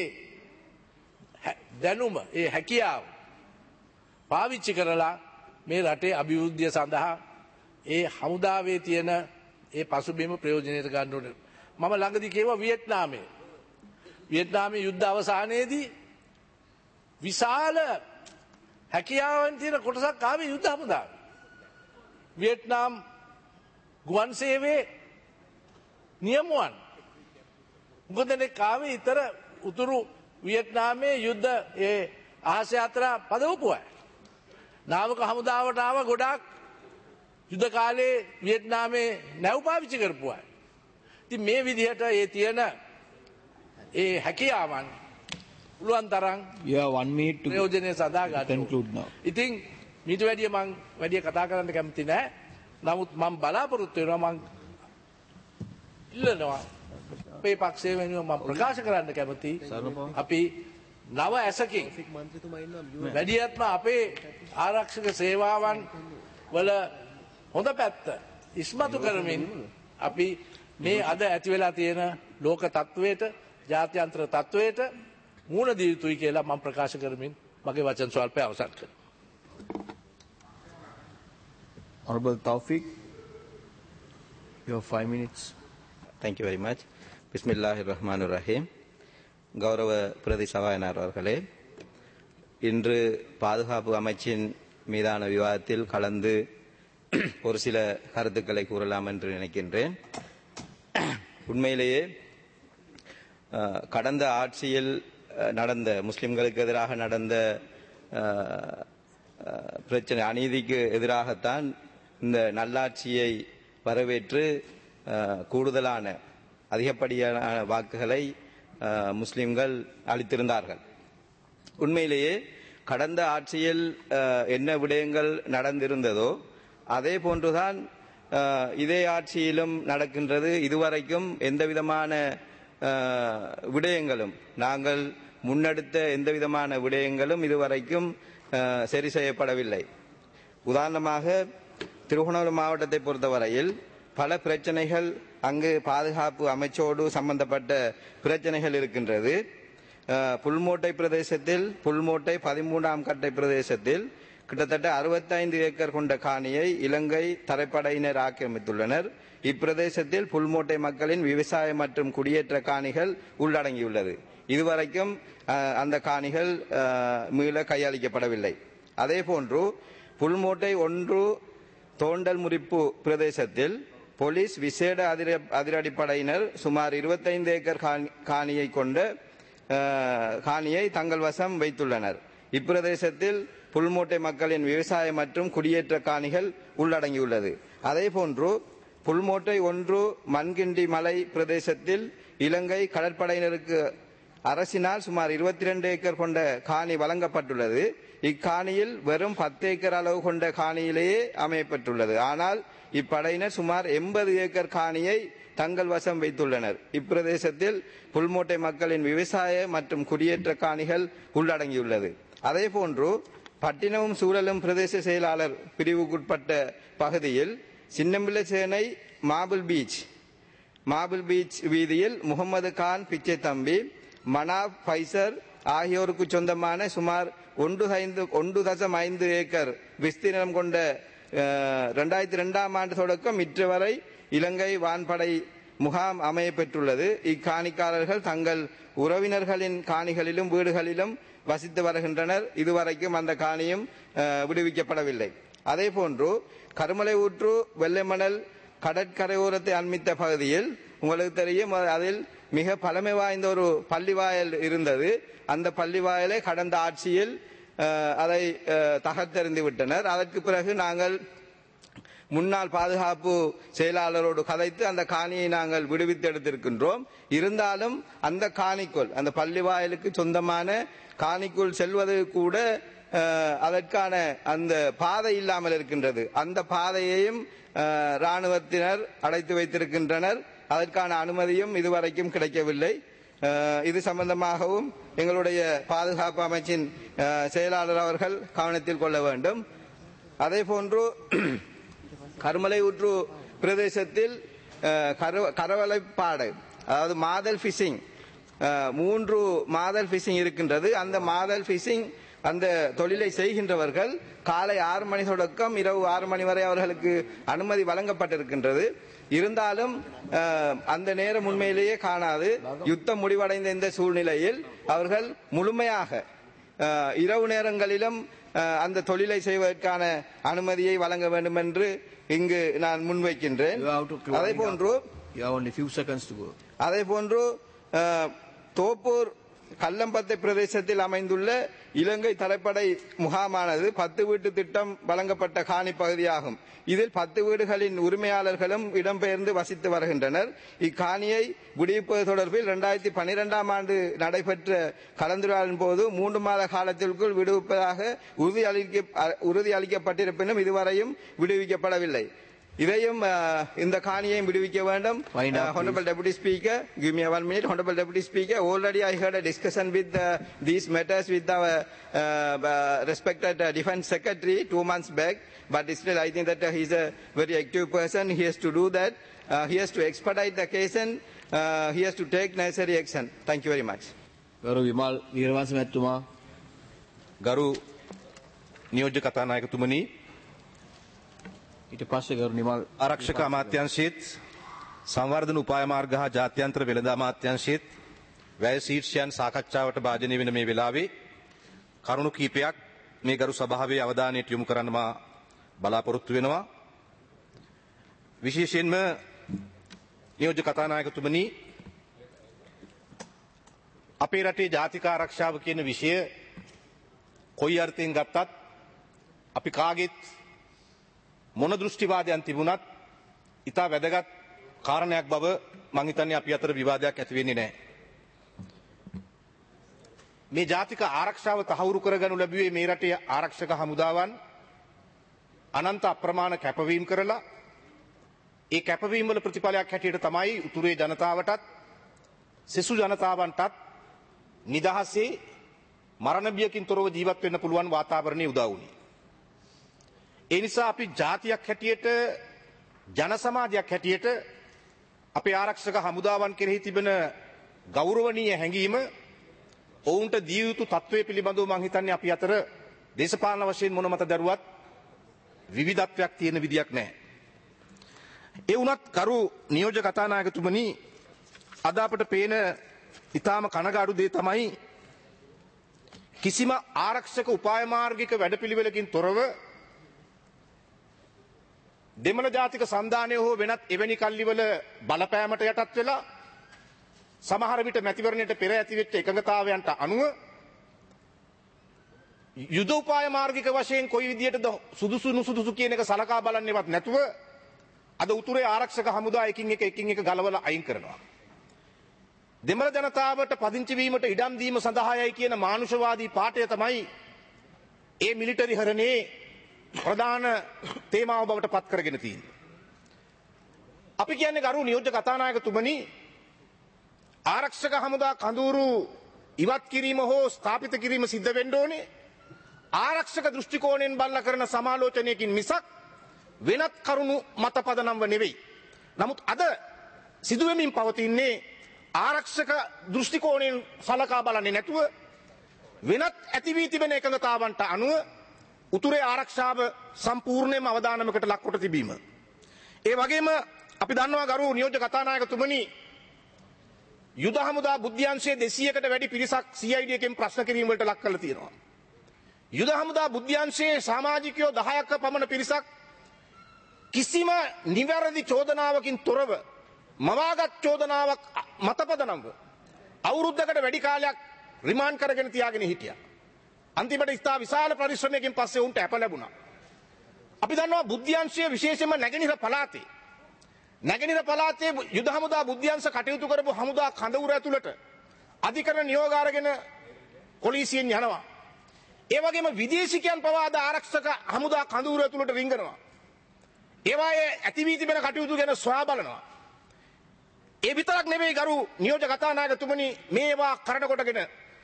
දැනුම ඒ හැකියාව පාවිච්චි කරලා මේ රටේ අභිවෘද්ධිය සඳහා ඒ හමුදාවේ තියෙන ඒ පසුබිම ප්‍රයෝජනයට ගන්න ඕනේ. මම ළඟදී කියවා වියට්නාමයේ වියට්නාමයේ යුද්ධ අවසානයේදී විශාල හැකියාවන් තියෙන කොටසක් ආවේ යුද හමුදාව. වියට්නාම් ගුවන් සේවයේ නියමුවන් මොකදනේ කාවේ ඊතර උතුරු වියට්නාමයේ යුද්ධ ඒ අහස යාත්‍රා පදවපු අය. නාවක හමුදාවට ආව ගොඩාක් යුද කාලේ වියට්නාමයේ නැව් පාවිච්චි කරපු අය. ඉතින් මේ විදිහට ඒ තියෙන ඒ හැකියාවන් පුළුවන් තරම් ප්‍රයෝජනය සඳහා ගන්න. ඉතින් මීට වැඩිය මං වැඩිය කතා කරන්න කැමති නැහැ. නමුත් මම බලාපොරොත්තු වෙනවා මං ඉල්ලනවා අපේ පක්ෂයේ වෙනුවෙන් මම ප්‍රකාශ කරන්න කැමති අපි නව ඇසකින් වැඩියත්ම අපේ ආරක්ෂක සේවාවන් වල හොඳ පැත්ත ඉස්මතු කරමින් අපි මේ අද ඇති වෙලා තියෙන ලෝක තත්ත්වයට ජාත්‍යන්තර තත්ත්වයට මූණ දිය යුතුයි කියලා මම ප්‍රකාශ කරමින් මගේ වචන ස්වල්පය අවසන් කරනවා. Honorable Taufik, you have five minutes. Thank you very much. Bismillahirrahmanirrahim. கௌரவ பிரதி சபாநாயகர் அவர்களே, இன்று பாதுகாப்பு அமைச்சின் மீதான விவாதத்தில் கலந்து ஒரு சில கருத்துக்களை கூறலாம் என்று நினைக்கின்றேன். உண்மையிலேயே கடந்த ஆட்சியில் நடந்த முஸ்லிம்களுக்கு எதிராக நடந்த பிரச்சனை அநீதிக்கு எதிராகத்தான் இந்த நல்லாட்சியை வரவேற்று கூடுதலான அதிகப்படியான வாக்குகளை முஸ்லிம்கள் அளித்திருந்தார்கள். உண்மையிலேயே கடந்த ஆட்சியில் என்ன விடயங்கள் நடந்திருந்ததோ அதே போன்றுதான் இதே ஆட்சியிலும் நடக்கின்றது. இதுவரைக்கும் எந்த விதமான விடயங்களும் நாங்கள் முன்னெடுத்த எந்த விதமான விடயங்களும் இதுவரைக்கும் சரி செய்யப்படவில்லை. உதாரணமாக திருகோணமலை மாவட்டத்தை பொறுத்தவரையில் பல பிரச்சனைகள் அங்கு பாதுகாப்பு அமைச்சோடு சம்பந்தப்பட்ட பிரச்சனைகள் இருக்கின்றது. புல்மோட்டை பிரதேசத்தில் புல்மோட்டை பதிமூன்றாம் கட்டை பிரதேசத்தில் கிட்டத்தட்ட அறுபத்தைந்து ஏக்கர் கொண்ட காணியை இலங்கை தரைப்படையினர் ஆக்கிரமித்துள்ளனர். இப்பிரதேசத்தில் புல்மோட்டை மக்களின் விவசாய மற்றும் குடியேற்ற காணிகள் உள்ளடங்கியுள்ளது. இதுவரைக்கும் அந்த காணிகள் மீள கையாளிக்கப்படவில்லை. அதே போன்று புல்மோட்டை ஒன்று தோண்டல் முறிப்பு பிரதேசத்தில் போலீஸ் விசேட அதிரடிப்படையினர் சுமார் இருபத்தைந்து ஏக்கர் காணியை கொண்ட காணியை தங்கள் வசம் வைத்துள்ளனர். இப்பிரதேசத்தில் புல்மோட்டை மக்களின் விவசாய மற்றும் குடியேற்ற காணிகள் உள்ளடங்கியுள்ளது. அதே போன்று புல்மோட்டை ஒன்று மண்கிண்டி மலை பிரதேசத்தில் இலங்கை கடற்படையினருக்கு அரசினால் சுமார் இருபத்தி இரண்டு ஏக்கர் கொண்ட காணி வழங்கப்பட்டுள்ளது. இக்காணியில் வெறும் பத்து ஏக்கர் அளவு கொண்ட காணியிலேயே அமையப்பட்டுள்ளது. ஆனால் இப்படையினர் சுமார் எண்பது ஏக்கர் காணியை தங்கள் வசம் வைத்துள்ளனர். இப்பிரதேசத்தில் புல்மோட்டை மக்களின் விவசாய மற்றும் குடியேற்ற காணிகள் உள்ளடங்கியுள்ளது. அதே போன்று பட்டினமும் சூழலும் பிரதேச செயலாளர் பிரிவுக்குட்பட்ட பகுதியில் சின்னம்பிள்ளை சேனை மாபிள் பீச் மாபிள் பீச் வீதியில் முகமது கான் பிச்சை தம்பி மனாப் பைசர் ஆகியோருக்கு சொந்தமான சுமார் ஒன்று ஐந்து ஒன்று தசம் ஐந்து ஏக்கர் விஸ்தீர்ணம் கொண்ட இரண்டாயிரத்தி இரண்டாம் ஆண்டு தொடக்கம் இன்று வரை இலங்கை வான்படை முகாம் அமைய பெற்றுள்ளது. இக்காணிக்காரர்கள் தங்கள் உறவினர்களின் காணிகளிலும் வீடுகளிலும் வசித்து வருகின்றனர். இதுவரைக்கும் அந்த காணியும் விடுவிக்கப்படவில்லை. அதே போன்று கருமலை ஊற்று வெள்ளைமணல் கடற்கரையோரத்தை அண்மித்த பகுதியில் உங்களுக்கு தெரியும், அதில் மிக பழமை வாய்ந்த ஒரு பள்ளிவாயல் இருந்தது. அந்த பள்ளிவாயலை கடந்த ஆட்சியில் அதை தகர்த்தெறிந்து விட்டனர். அதற்கு பிறகு நாங்கள் முன்னாள் பாதுகாப்பு செயலாளரோடு கதைத்து அந்த காணியை நாங்கள் விடுவித்து எடுத்திருக்கின்றோம். இருந்தாலும் அந்த காணிக்குள் அந்த பள்ளிவாயலுக்கு சொந்தமான காணிக்குள் செல்வது கூட அதற்கான அந்த பாதை இல்லாமல் இருக்கின்றது. அந்த பாதையையும் இராணுவத்தினர் அடைத்து வைத்திருக்கின்றனர். அதற்கான அனுமதியும் இதுவரைக்கும் கிடைக்கவில்லை. இது சம்பந்தமாகவும் எங்களுடைய பாதுகாப்பு அமைச்சின் செயலாளர் அவர்கள் கவனத்தில் கொள்ள வேண்டும். அதே போன்று கருமலை ஊற்று பிரதேசத்தில் கரவலைப்பாடு அதாவது மாதல் பிஷிங் மூன்று மாதல் பிஷிங் இருக்கின்றது. அந்த மாதல் பிஷிங் அந்த தொழிலை செய்கின்றவர்கள் காலை ஆறு மணி தொடக்கம் இரவு ஆறு மணி வரை அவர்களுக்கு அனுமதி வழங்கப்பட்டிருக்கின்றது. இருந்தாலும் அந்த நேரம் உண்மையிலேயே காணாது. யுத்தம் முடிவடைந்த இந்த சூழ்நிலையில் அவர்கள் முழுமையாக இரவு நேரங்களிலும் அந்த தொழிலை செய்வதற்கான அனுமதியை வழங்க வேண்டும் என்று இங்கு நான் முன்வைக்கின்றேன். அதே போன்று அதே போன்று தோப்பூர் கல்லம்பத்தை பிரதேசத்தில் அமைந்துள்ள இலங்கை தரைப்படை முகாமானது பத்து வீட்டு திட்டம் வழங்கப்பட்ட காணி பகுதியாகும். இதில் பத்து வீடுகளின் உரிமையாளர்களும் இடம்பெயர்ந்து வசித்து வருகின்றனர். இக்காணியை விடுவிப்பது தொடர்பில் இரண்டாயிரத்தி பனிரெண்டாம் ஆண்டு நடைபெற்ற கலந்துரையாடலின் போது மூன்று மாத காலத்திற்குள் விடுவிப்பதாக உறுதி அளிக்க உறுதி அளிக்கப்பட்டிருப்பினும் இதுவரையும் விடுவிக்கப்படவில்லை. இதையும் இந்த காணியையும் விடுவிக்க வேண்டும். Honorable Deputy Speaker, give me one minute. Honorable Deputy Speaker, already I had a discussion with uh, these matters with our uh, uh, respected uh, Defence Secretary two months back, but still I think that uh, he is a very active person. He has to do that. Uh, he has to expedite the case and uh, he has to take necessary action. Thank you very much. ගරු විමල් වීරවංශ මැතිතුමා ගරු නියෝජ්‍ය කතානායකතුමනි ඊට පස්සේ ගරු නිමල් ආරක්ෂක අමාත්‍යාංශයේත් සංවර්ධන උපාය මාර්ග හා ජාත්‍යන්තර වෙළඳ අමාත්‍යාංශයේත් වැය ශීර්ෂයන් සාකච්ඡාවට භාජනය වෙන මේ වෙලාවේ කරුණු කීපයක් මේ ගරු සභාවේ අවධානයට යොමු කරන්න මා බලාපොරොත්තු වෙනවා. විශේෂයෙන්ම නියෝජ්‍ය කතානායකතුමනි අපේ රටේ ජාතික ආරක්ෂාව කියන විෂය කොයි අර්ථයෙන් ගත්තත් අපි කාගෙත් මොන දෘෂ්ටිවාදයන් තිබුණත් ඉතා වැදගත් කාරණයක් බව මං හිතන්නේ අපි අතර විවාදයක් ඇති වෙන්නේ නැහැ. මේ ජාතික ආරක්ෂාව තහවුරු කරගනු ලැබුවේ මේ රටේ ආරක්ෂක හමුදාවන් අනන්ත අප්‍රමාණ කැපවීම් කරලා ඒ කැපවීම් වල ප්‍රතිඵලයක් හැටියට තමයි උතුරේ ජනතාවටත් සෙසු ජනතාවන්ටත් නිදහසේ මරණ බියකින් තොරව ජීවත් වෙන්න පුළුවන් වාතාවරණය උදා වුණේ. ඒ නිසා අපි ජාතියක් හැටියට ජන සමාජයක් හැටියට අපේ ආරක්ෂක හමුදාවන් කෙරෙහි තිබෙන ගෞරවනීය හැඟීම ඔවුන්ට දිය යුතු තත්ත්වයේ පිළිබඳව මං හිතන්නේ අපි අතර දේශපාලන වශයෙන් මොන මත දරුවත් විවිධත්වයක් තියෙන විදියක් නැහැ. ඒ වුණත් කරු නියෝජ්‍ය කතානායකතුමනි අද අපට පේන ඊටාම කනගාටු දේ තමයි කිසිම ආරක්ෂක උපාය මාර්ගික වැඩපිළිවෙලකින් තොරව දෙමළ ජාතික සන්ධානය හෝ වෙනත් එවැනි කල්ලිවල බලපෑමට යටත් වෙලා සමහර විට මැතිවරණයට පෙර ඇතිවෙච්ච එකඟතාවයන්ට අනුව යුද උපාය මාර්ගික වශයෙන් කොයි විදියටද සුදුසු නුසුදුසු කියන එක සලකා බලන්නේවත් නැතුව අද උතුරේ ආරක්ෂක හමුදා එකින් එක එකින් එක ගලවලා අයින් කරනවා. දෙමළ ජනතාවට පදිංචි වීමට ඉඩම් දීම සඳහායි කියන මානුෂවාදී පාඨය තමයි ඒ මිලිටරි හරණේ ප්‍රධාන තේමාව බවට පත් කරගෙන තියෙන්නේ. අපි කියන්නේ ගරු නියෝජ්‍ය කතානායකතුමනි ආරක්ෂක හමුදා කඳවුරු ඉවත් කිරීම හෝ ස්ථාපිත කිරීම සිද්ධ වෙන්න ඕනේ ආරක්ෂක දෘෂ්ටි කෝණයෙන් බලලා කරන සමාලෝචනයකින් මිසක් වෙනත් කරුණු මත පදනම්ව නෙවෙයි. නමුත් අද සිදුවෙමින් පවතින්නේ ආරක්ෂක දෘෂ්ටි කෝණයෙන් සලකා බලන්නේ නැතුව වෙනත් ඇති වී තිබෙන එකඟතාවන්ට අනුව උතුරේ ආරක්ෂාව සම්පූර්ණයෙන්ම අවදානමකට ලක්කොට තිබීම. ඒ වගේම අපි දන්නවා ගරු නියෝජ්‍ය කතානායකතුමනි යුද හමුදා බුද්ධ්‍යංශයේ දෙසීයකට වැඩි පිරිසක් සී අයි ඩී එකෙන් ප්‍රශ්න කිරීම වලට ලක් කරලා තියෙනවා. යුද හමුදා බුද්ධ්‍යංශයේ සමාජිකයෝ දහයක පමණ පිරිසක් කිසිම නිවැරදි චෝදනාවකින් තොරව මවාගත් චෝදනාවක් මතපදනම්ව අවුරුද්දකට වැඩි කාලයක් රිමාන්ඩ් කරගෙන තියාගෙන හිටියා. අන්තිමට ඉස්තා විශාල පරිශ්‍රමයකින් පස්සේ උන්ට අප ලැබුණා. අපි දන්නවා බුද්ධ්‍යංශයේ විශේෂයෙන්ම නැගෙනහිර පළාතේ නැගෙනහිර පළාතේ යුද හමුදා බුද්ධ්‍යංශ කටයුතු කරපු හමුදා කඳවුර ඇතුළට අධිකරණ නියෝග අරගෙන පොලිසියෙන් යනවා. ඒ වගේම විදේශිකයන් පවා අද ආරක්ෂක හමුදා කඳවුර ඇතුළට රිංගනවා. ඒවායේ ඇති වී තිබෙන කටයුතු ගැන සොයා බලනවා. ඒ විතරක් නෙවෙයි ගරු නියෝජ්‍ය කතානායකතුමනි මේවා කරණ කොටගෙන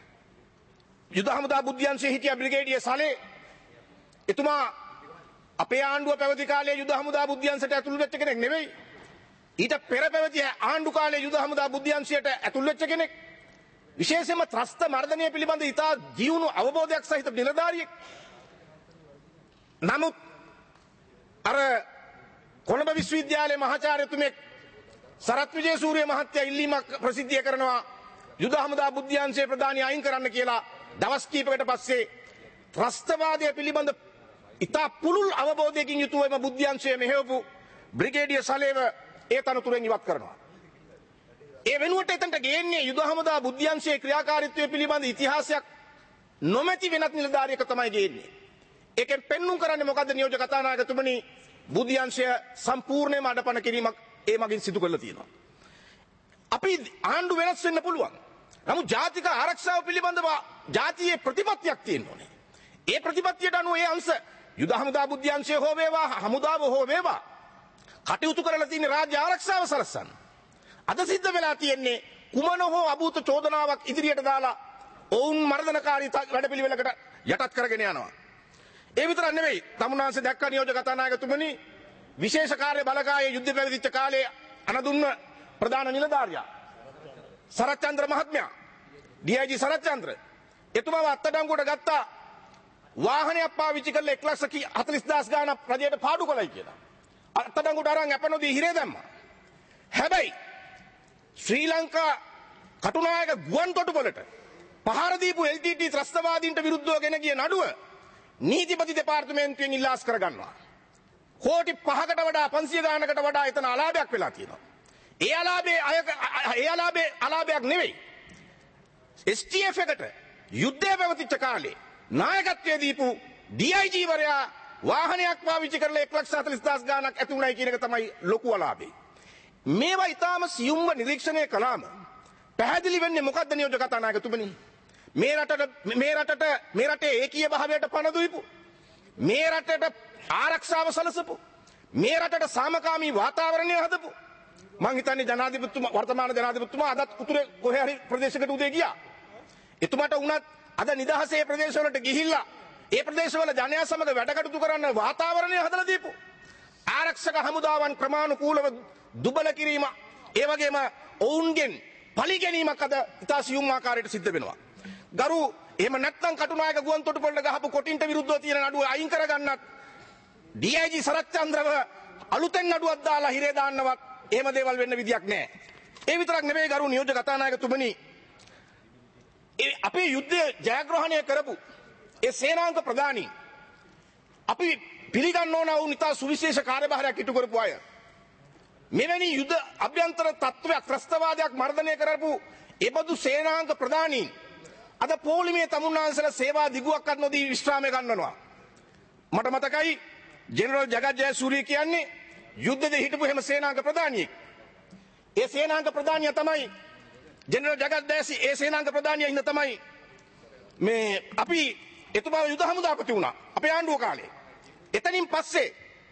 යුද හමුදා බුද්ධ්‍යංශයේ හිටිය බ්‍රිගේඩියර් සලේ එතුමා අපේ ආණ්ඩුව පැවති කාලේ යුද හමුදා බුද්ධ්‍යංශයට ඇතුළු වෙච්ච කෙනෙක් නෙවෙයි. ඊට පෙර පැවති ආණ්ඩු කාලේ යුද හමුදා බුද්ධ්‍යංශයට ඇතුළු වෙච්ච කෙනෙක්. විශේෂයෙන්ම ත්‍රස්ත මර්ධනය පිළිබඳ ඉතා ජීවුණු අවබෝධයක් සහිත නිලධාරියෙක්. නමුත් අර කොළඹ විශ්වවිද්‍යාලයේ මහාචාර්යතුමෙක් සරත් විජේසූරිය මහත්තයා ඉල්ලීමක් ප්‍රසිද්ධිය කරනවා යුද හමුදා බුද්ධ්‍යංශයේ ප්‍රධානී අයින් කරන්න කියලා. දවස් කීපයකට පස්සේ ත්‍රස්තවාදය පිළිබඳ ඉතා පුළුල් අවබෝධයකින් යුතුවම බුද්ධ්‍යංශයේ මෙහෙවපු බ්‍රිගේඩියර් සලේව ඒ තනතුරෙන් ඉවත් කරනවා. ඒ වෙනුවට එතනට ගේන්නේ යුද හමුදා බුද්ධ්‍යංශයේ ක්‍රියාකාරීත්වය පිළිබඳ ඉතිහාසයක් නොමැති වෙනත් නිලධාරියෙක් තමයි ගේන්නේ. ඒකෙන් පෙන්눔 කරන්නේ මොකද්ද නියෝජ්‍ය කතානායකතුමනි බුද්ධ්‍යංශය සම්පූර්ණයෙන්ම අඩපණ කිරීමක් ඒ මගින් සිදු කරලා තියෙනවා. අපි ආණ්ඩු වෙනස් වෙන්න පුළුවන්. නමුත් ජාතික ආරක්ෂාව පිළිබඳව ජාතියේ ප්‍රතිපත්තියක් තියෙන්න ඕනේ. ඒ ප්‍රතිපත්තියට අනුව ඒ අංශ යුද හමුදා බුද්ධ්‍යංශය හෝ වේවා හමුදාව හෝ වේවා කටයුතු කරලා තියෙන රාජ්‍ය ආරක්ෂාව සලසන්න. අද සිද්ධ වෙලා තියෙන්නේ කුමන හෝ අභූත චෝදනාවක් ඉදිරියට දාලා ඔවුන් මර්ධනකාරී වැඩපිළිවෙලකට යටත් කරගෙන යනවා. ඒ විතරක් නෙවෙයි තමුන්වහන්සේ දැක්ක නියෝජ්‍ය කතානායකතුමනි විශේෂ කාර්ය බලකායේ යුද්ධ පැවතිච්ච කාලේ අනදුන්න ප්‍රධාන නිලධාරියා සරච්චන්ද්‍ර මහත්මයා ඩී අයි ජී සරච්චන්ද්‍ර එතුමාව අත්අඩංගුවට ගත්තා වාහනයක් පාවිච්චි කරලා එක ලක්ෂ හතළිස් දහස් ගාණක් රජයට පාඩු කළයි කියලා. අත්අඩංගුවට අරන් අපනෝදී හිරේ දැම්මා. හැබැයි ශ්‍රී ලංකා කටුනායක ගුවන් තොටුපළට පහර දීපු එල් ටී ටී ත්‍රස්තවාදීන්ට විරුද්ධව ගෙන ගිය නඩුව නීතිපති දෙපාර්තමේන්තුවෙන් ඉල්ලාස් කරගන්නවා. කෝටි පහකට වඩා පන්සිය ගානකට වඩා එතන අලාභයක් වෙලා තියෙනවා. ඒ අලාභේ අය ඒ අලාභේ අලාභයක් නෙවෙයි. එස් ටී එෆ් එකට යුද්ධය පැවතිච්ච කාලේ නායකත්වයේ දීපු ඩී අයි ජී වරයා වාහනයක් පාවිච්චි කරලා එක ලක්ෂ හතළිස් දහස් ගානක් ඇති වුණයි කියන එක තමයි ලොකු අලාභේ. මේවා ඊටාම සියුම්ව නිරීක්ෂණය කළාම පැහැදිලි වෙන්නේ මොකද්ද නියෝජක කතානායකතුමනි? මේ රටට මේ රටට මේ රටේ ඒකීය භාවයට පණ දුයිපු, මේ රටට ආරක්ෂාව සලසපු, මේ රටට සාමකාමී වාතාවරණය හදපු මං හිතන්නේ ජනාධිපතිතුමා වර්තමාන ජනාධිපතිතුමා අදත් උතුරේ කොහේ හරි ප්‍රදේශයකට උදේ ගියා. එතුමාට උනත් අද නිදහසේ ප්‍රදේශවලට ගිහිල්ලා ඒ ප්‍රදේශවල ජනයා සමග වැඩ කටයුතු කරන්න වාතාවරණය හදලා දීපු. ආරක්ෂක හමුදාවන් ක්‍රමානුකූලව දුබල කිරීම, ඒ වගේම ඔවුන්ගෙන් පලි ගැනීමක් අද ඉතා සියුම් ආකාරයට සිද්ධ වෙනවා. ගරු එහෙම නැත්නම් කටුනායක ගුවන් තොටුපළට ගහපු කොටින්ට විරුද්ධව තියෙන නඩුව අයින් කරගන්නත් ඩී අයි ජී සරච්චන්ද්‍රව අලුතෙන් නඩුවක් දාලා හිරේ දාන්නවත් එහෙම දේවල් වෙන්න විදියක් නැහැ. ඒ විතරක් නෙවෙයි ගරු නියෝජක කතානායකතුමනි, ඒ අපේ යුද්ධය ජයග්‍රහණය කරපු ඒ සේනාංක ප්‍රධානී අපි පිළිගන්න ඕන වුන් ඉතා සුවිශේෂ කාර්යභාරයක් ඉටු කරපු අය. මෙවැනි යුද අභ්‍යන්තර තත්ත්වයක් ත්‍රස්තවාදයක් මර්ධනය කරපු එබඳු සේනාංක ප්‍රධානීන් අද පොලිමේ තමුන්නාන්සලා සේවා දිගුවක්වත් නොදී විශ්‍රාමය ගන්නවා. මට මතකයි ජෙනරල් ජගත් ජයසූරිය කියන්නේ යුද්ධෙදී හිටපු හැම සේනාංක ප්‍රධානියෙක්. ඒ සේනාංක ප්‍රධානියා තමයි ජෙනරල් ජගත් ජයසී. ඒ සේනාංක ප්‍රධානියා ඉන්න තමයි මේ අපි එතුමා යුද හමුදාපති වුණා අපේ ආණ්ඩුව කාලේ. එතනින් පස්සේ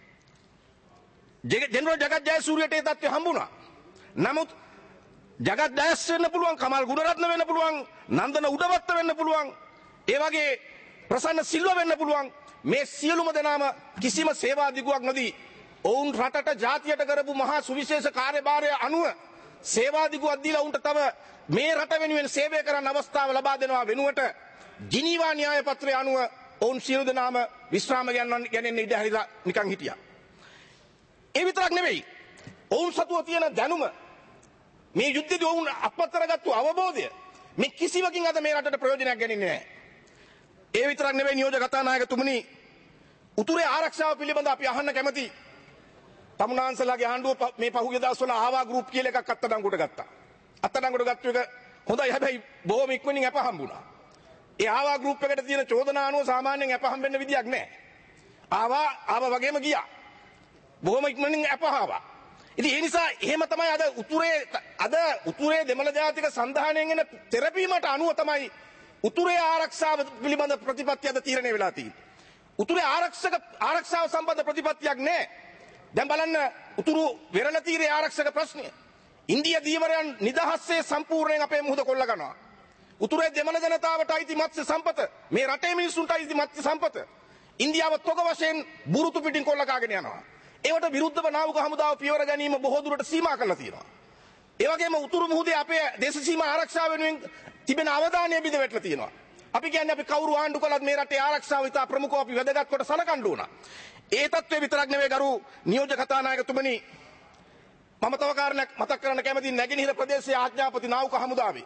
ජෙනරල් ජගත් ජයසූරියට ඒ තත්ත්වය හම්බුණා. නමුත් ජගත් ජයස් වෙන්න පුළුවන්, කමල් ගුණරත්න වෙන්න පුළුවන්, නන්දන උඩවත්ත වෙන්න පුළුවන්, ඒ වගේ ප්‍රසන්න සිල්වා වෙන්න පුළුවන්. මේ සියලුම දෙනාම කිසිම සේවා දිගුවක් නොදී ඔවුන් රටට ජාතියට කරපු මහා සුවිශේෂ කාර්යභාරය අනුව සේවා දිගුවක් දීලා උන්ට තව මේ රට වෙනුවෙන් සේවය කරන්න අවස්ථාව ලබා දෙනවා වෙනුවට ජිනීවා න්‍යාය පත්‍රය අනුව ඔවුන් සියලු දෙනාම විශ්‍රාම ගන්න ඉඩ හැරිලා නිකන් හිටියා. ඒ විතරක් නෙවෙයි, ඔවුන් සතුව තියෙන දැනුම, මේ යුද්ධයේදී ඔවුන් අත්පත් කරගත්තු අවබෝධය මේ කිසිවකින් අද මේ රටට ප්‍රයෝජනයක් ගන්නේ නැහැ. ඒ විතරක් නෙවෙයි නියෝජක කතානායකතුමනි, උතුරේ ආරක්ෂාව පිළිබඳ අපි අහන්න කැමති. තමුන්නාන්සලාගේ ආණ්ඩුව මේ පහුගිය දවස්වල ආවා ගෲප් කියලා එකක් අත්අඩංගුවට ගත්තා. අත්අඩංගුවට ගත්ත එක හොඳයි, හැබැයි බොහොම ඉක්මනින් අප හම්බුණා. ඒ ආවා ගෲප් එකට තියෙන චෝදනා අනුව සාමාන්‍යයෙන් අප හම්බෙන්න විදියක් නැහැ. ආවා ආවා වගේම ගියා. බොහොම ඉක්මනින් අප ආවා. ඉතින් ඒ නිසා එහෙම තමයි අද උතුරේ අද උතුරේ දෙමළ ජාතික සන්ධානයෙන් එන තෙරපීමට අනුව තමයි උතුරේ ආරක්ෂාව පිළිබඳ ප්‍රතිපත්ති අද තීරණය වෙලා තියෙන්නේ. උතුරේ ආරක්ෂක ආරක්ෂාව සම්බන්ධ ප්‍රතිපත්තියක් නැහැ. දැන් බලන්න උතුරු වෙරළ තීරයේ ආරක්ෂක ප්‍රශ්නය. ඉන්දියා දීවරයන් නිදහස්සේ සම්පූර්ණයෙන් අපේ මුහුද කොල්ල ගන්නවා. උතුරේ දෙමළ ජනතාවට අයිති මත්ස්‍ය සම්පත, මේ රටේ මිනිසුන්ට අයිති මත්ස්‍ය සම්පත ඉන්දියාව තොග වශයෙන් බුරුතු පිටින් කොල්ල කාගෙන යනවා. ඒවට විරුද්ධව නාවික හමුදාව පියවර ගැනීම බොහෝ දුරට සීමා කරලා තියෙනවා. ඒ වගේම උතුරු මුහුදේ අපේ දේශ සීමා ආරක්ෂාව වෙනුවෙන් තිබෙන අවධානය බිඳ වැටලා තියෙනවා. අපි කියන්නේ අපි කවුරු ආණ්ඩු කළත් මේ රටේ ආරක්ෂාව ඉතා ප්‍රමුඛව අපි වැදගත් කොට සලකන්න ඕන. ඒ තත්ත්වය විතරක් නෙවෙයි ගරු නියෝජක කතානායකතුමනි, මම තව කාරණයක් මතක් කරන්න කැමතියි. නැගෙනහිර ප්‍රදේශයේ ආඥාපති නාවික හමුදාවේ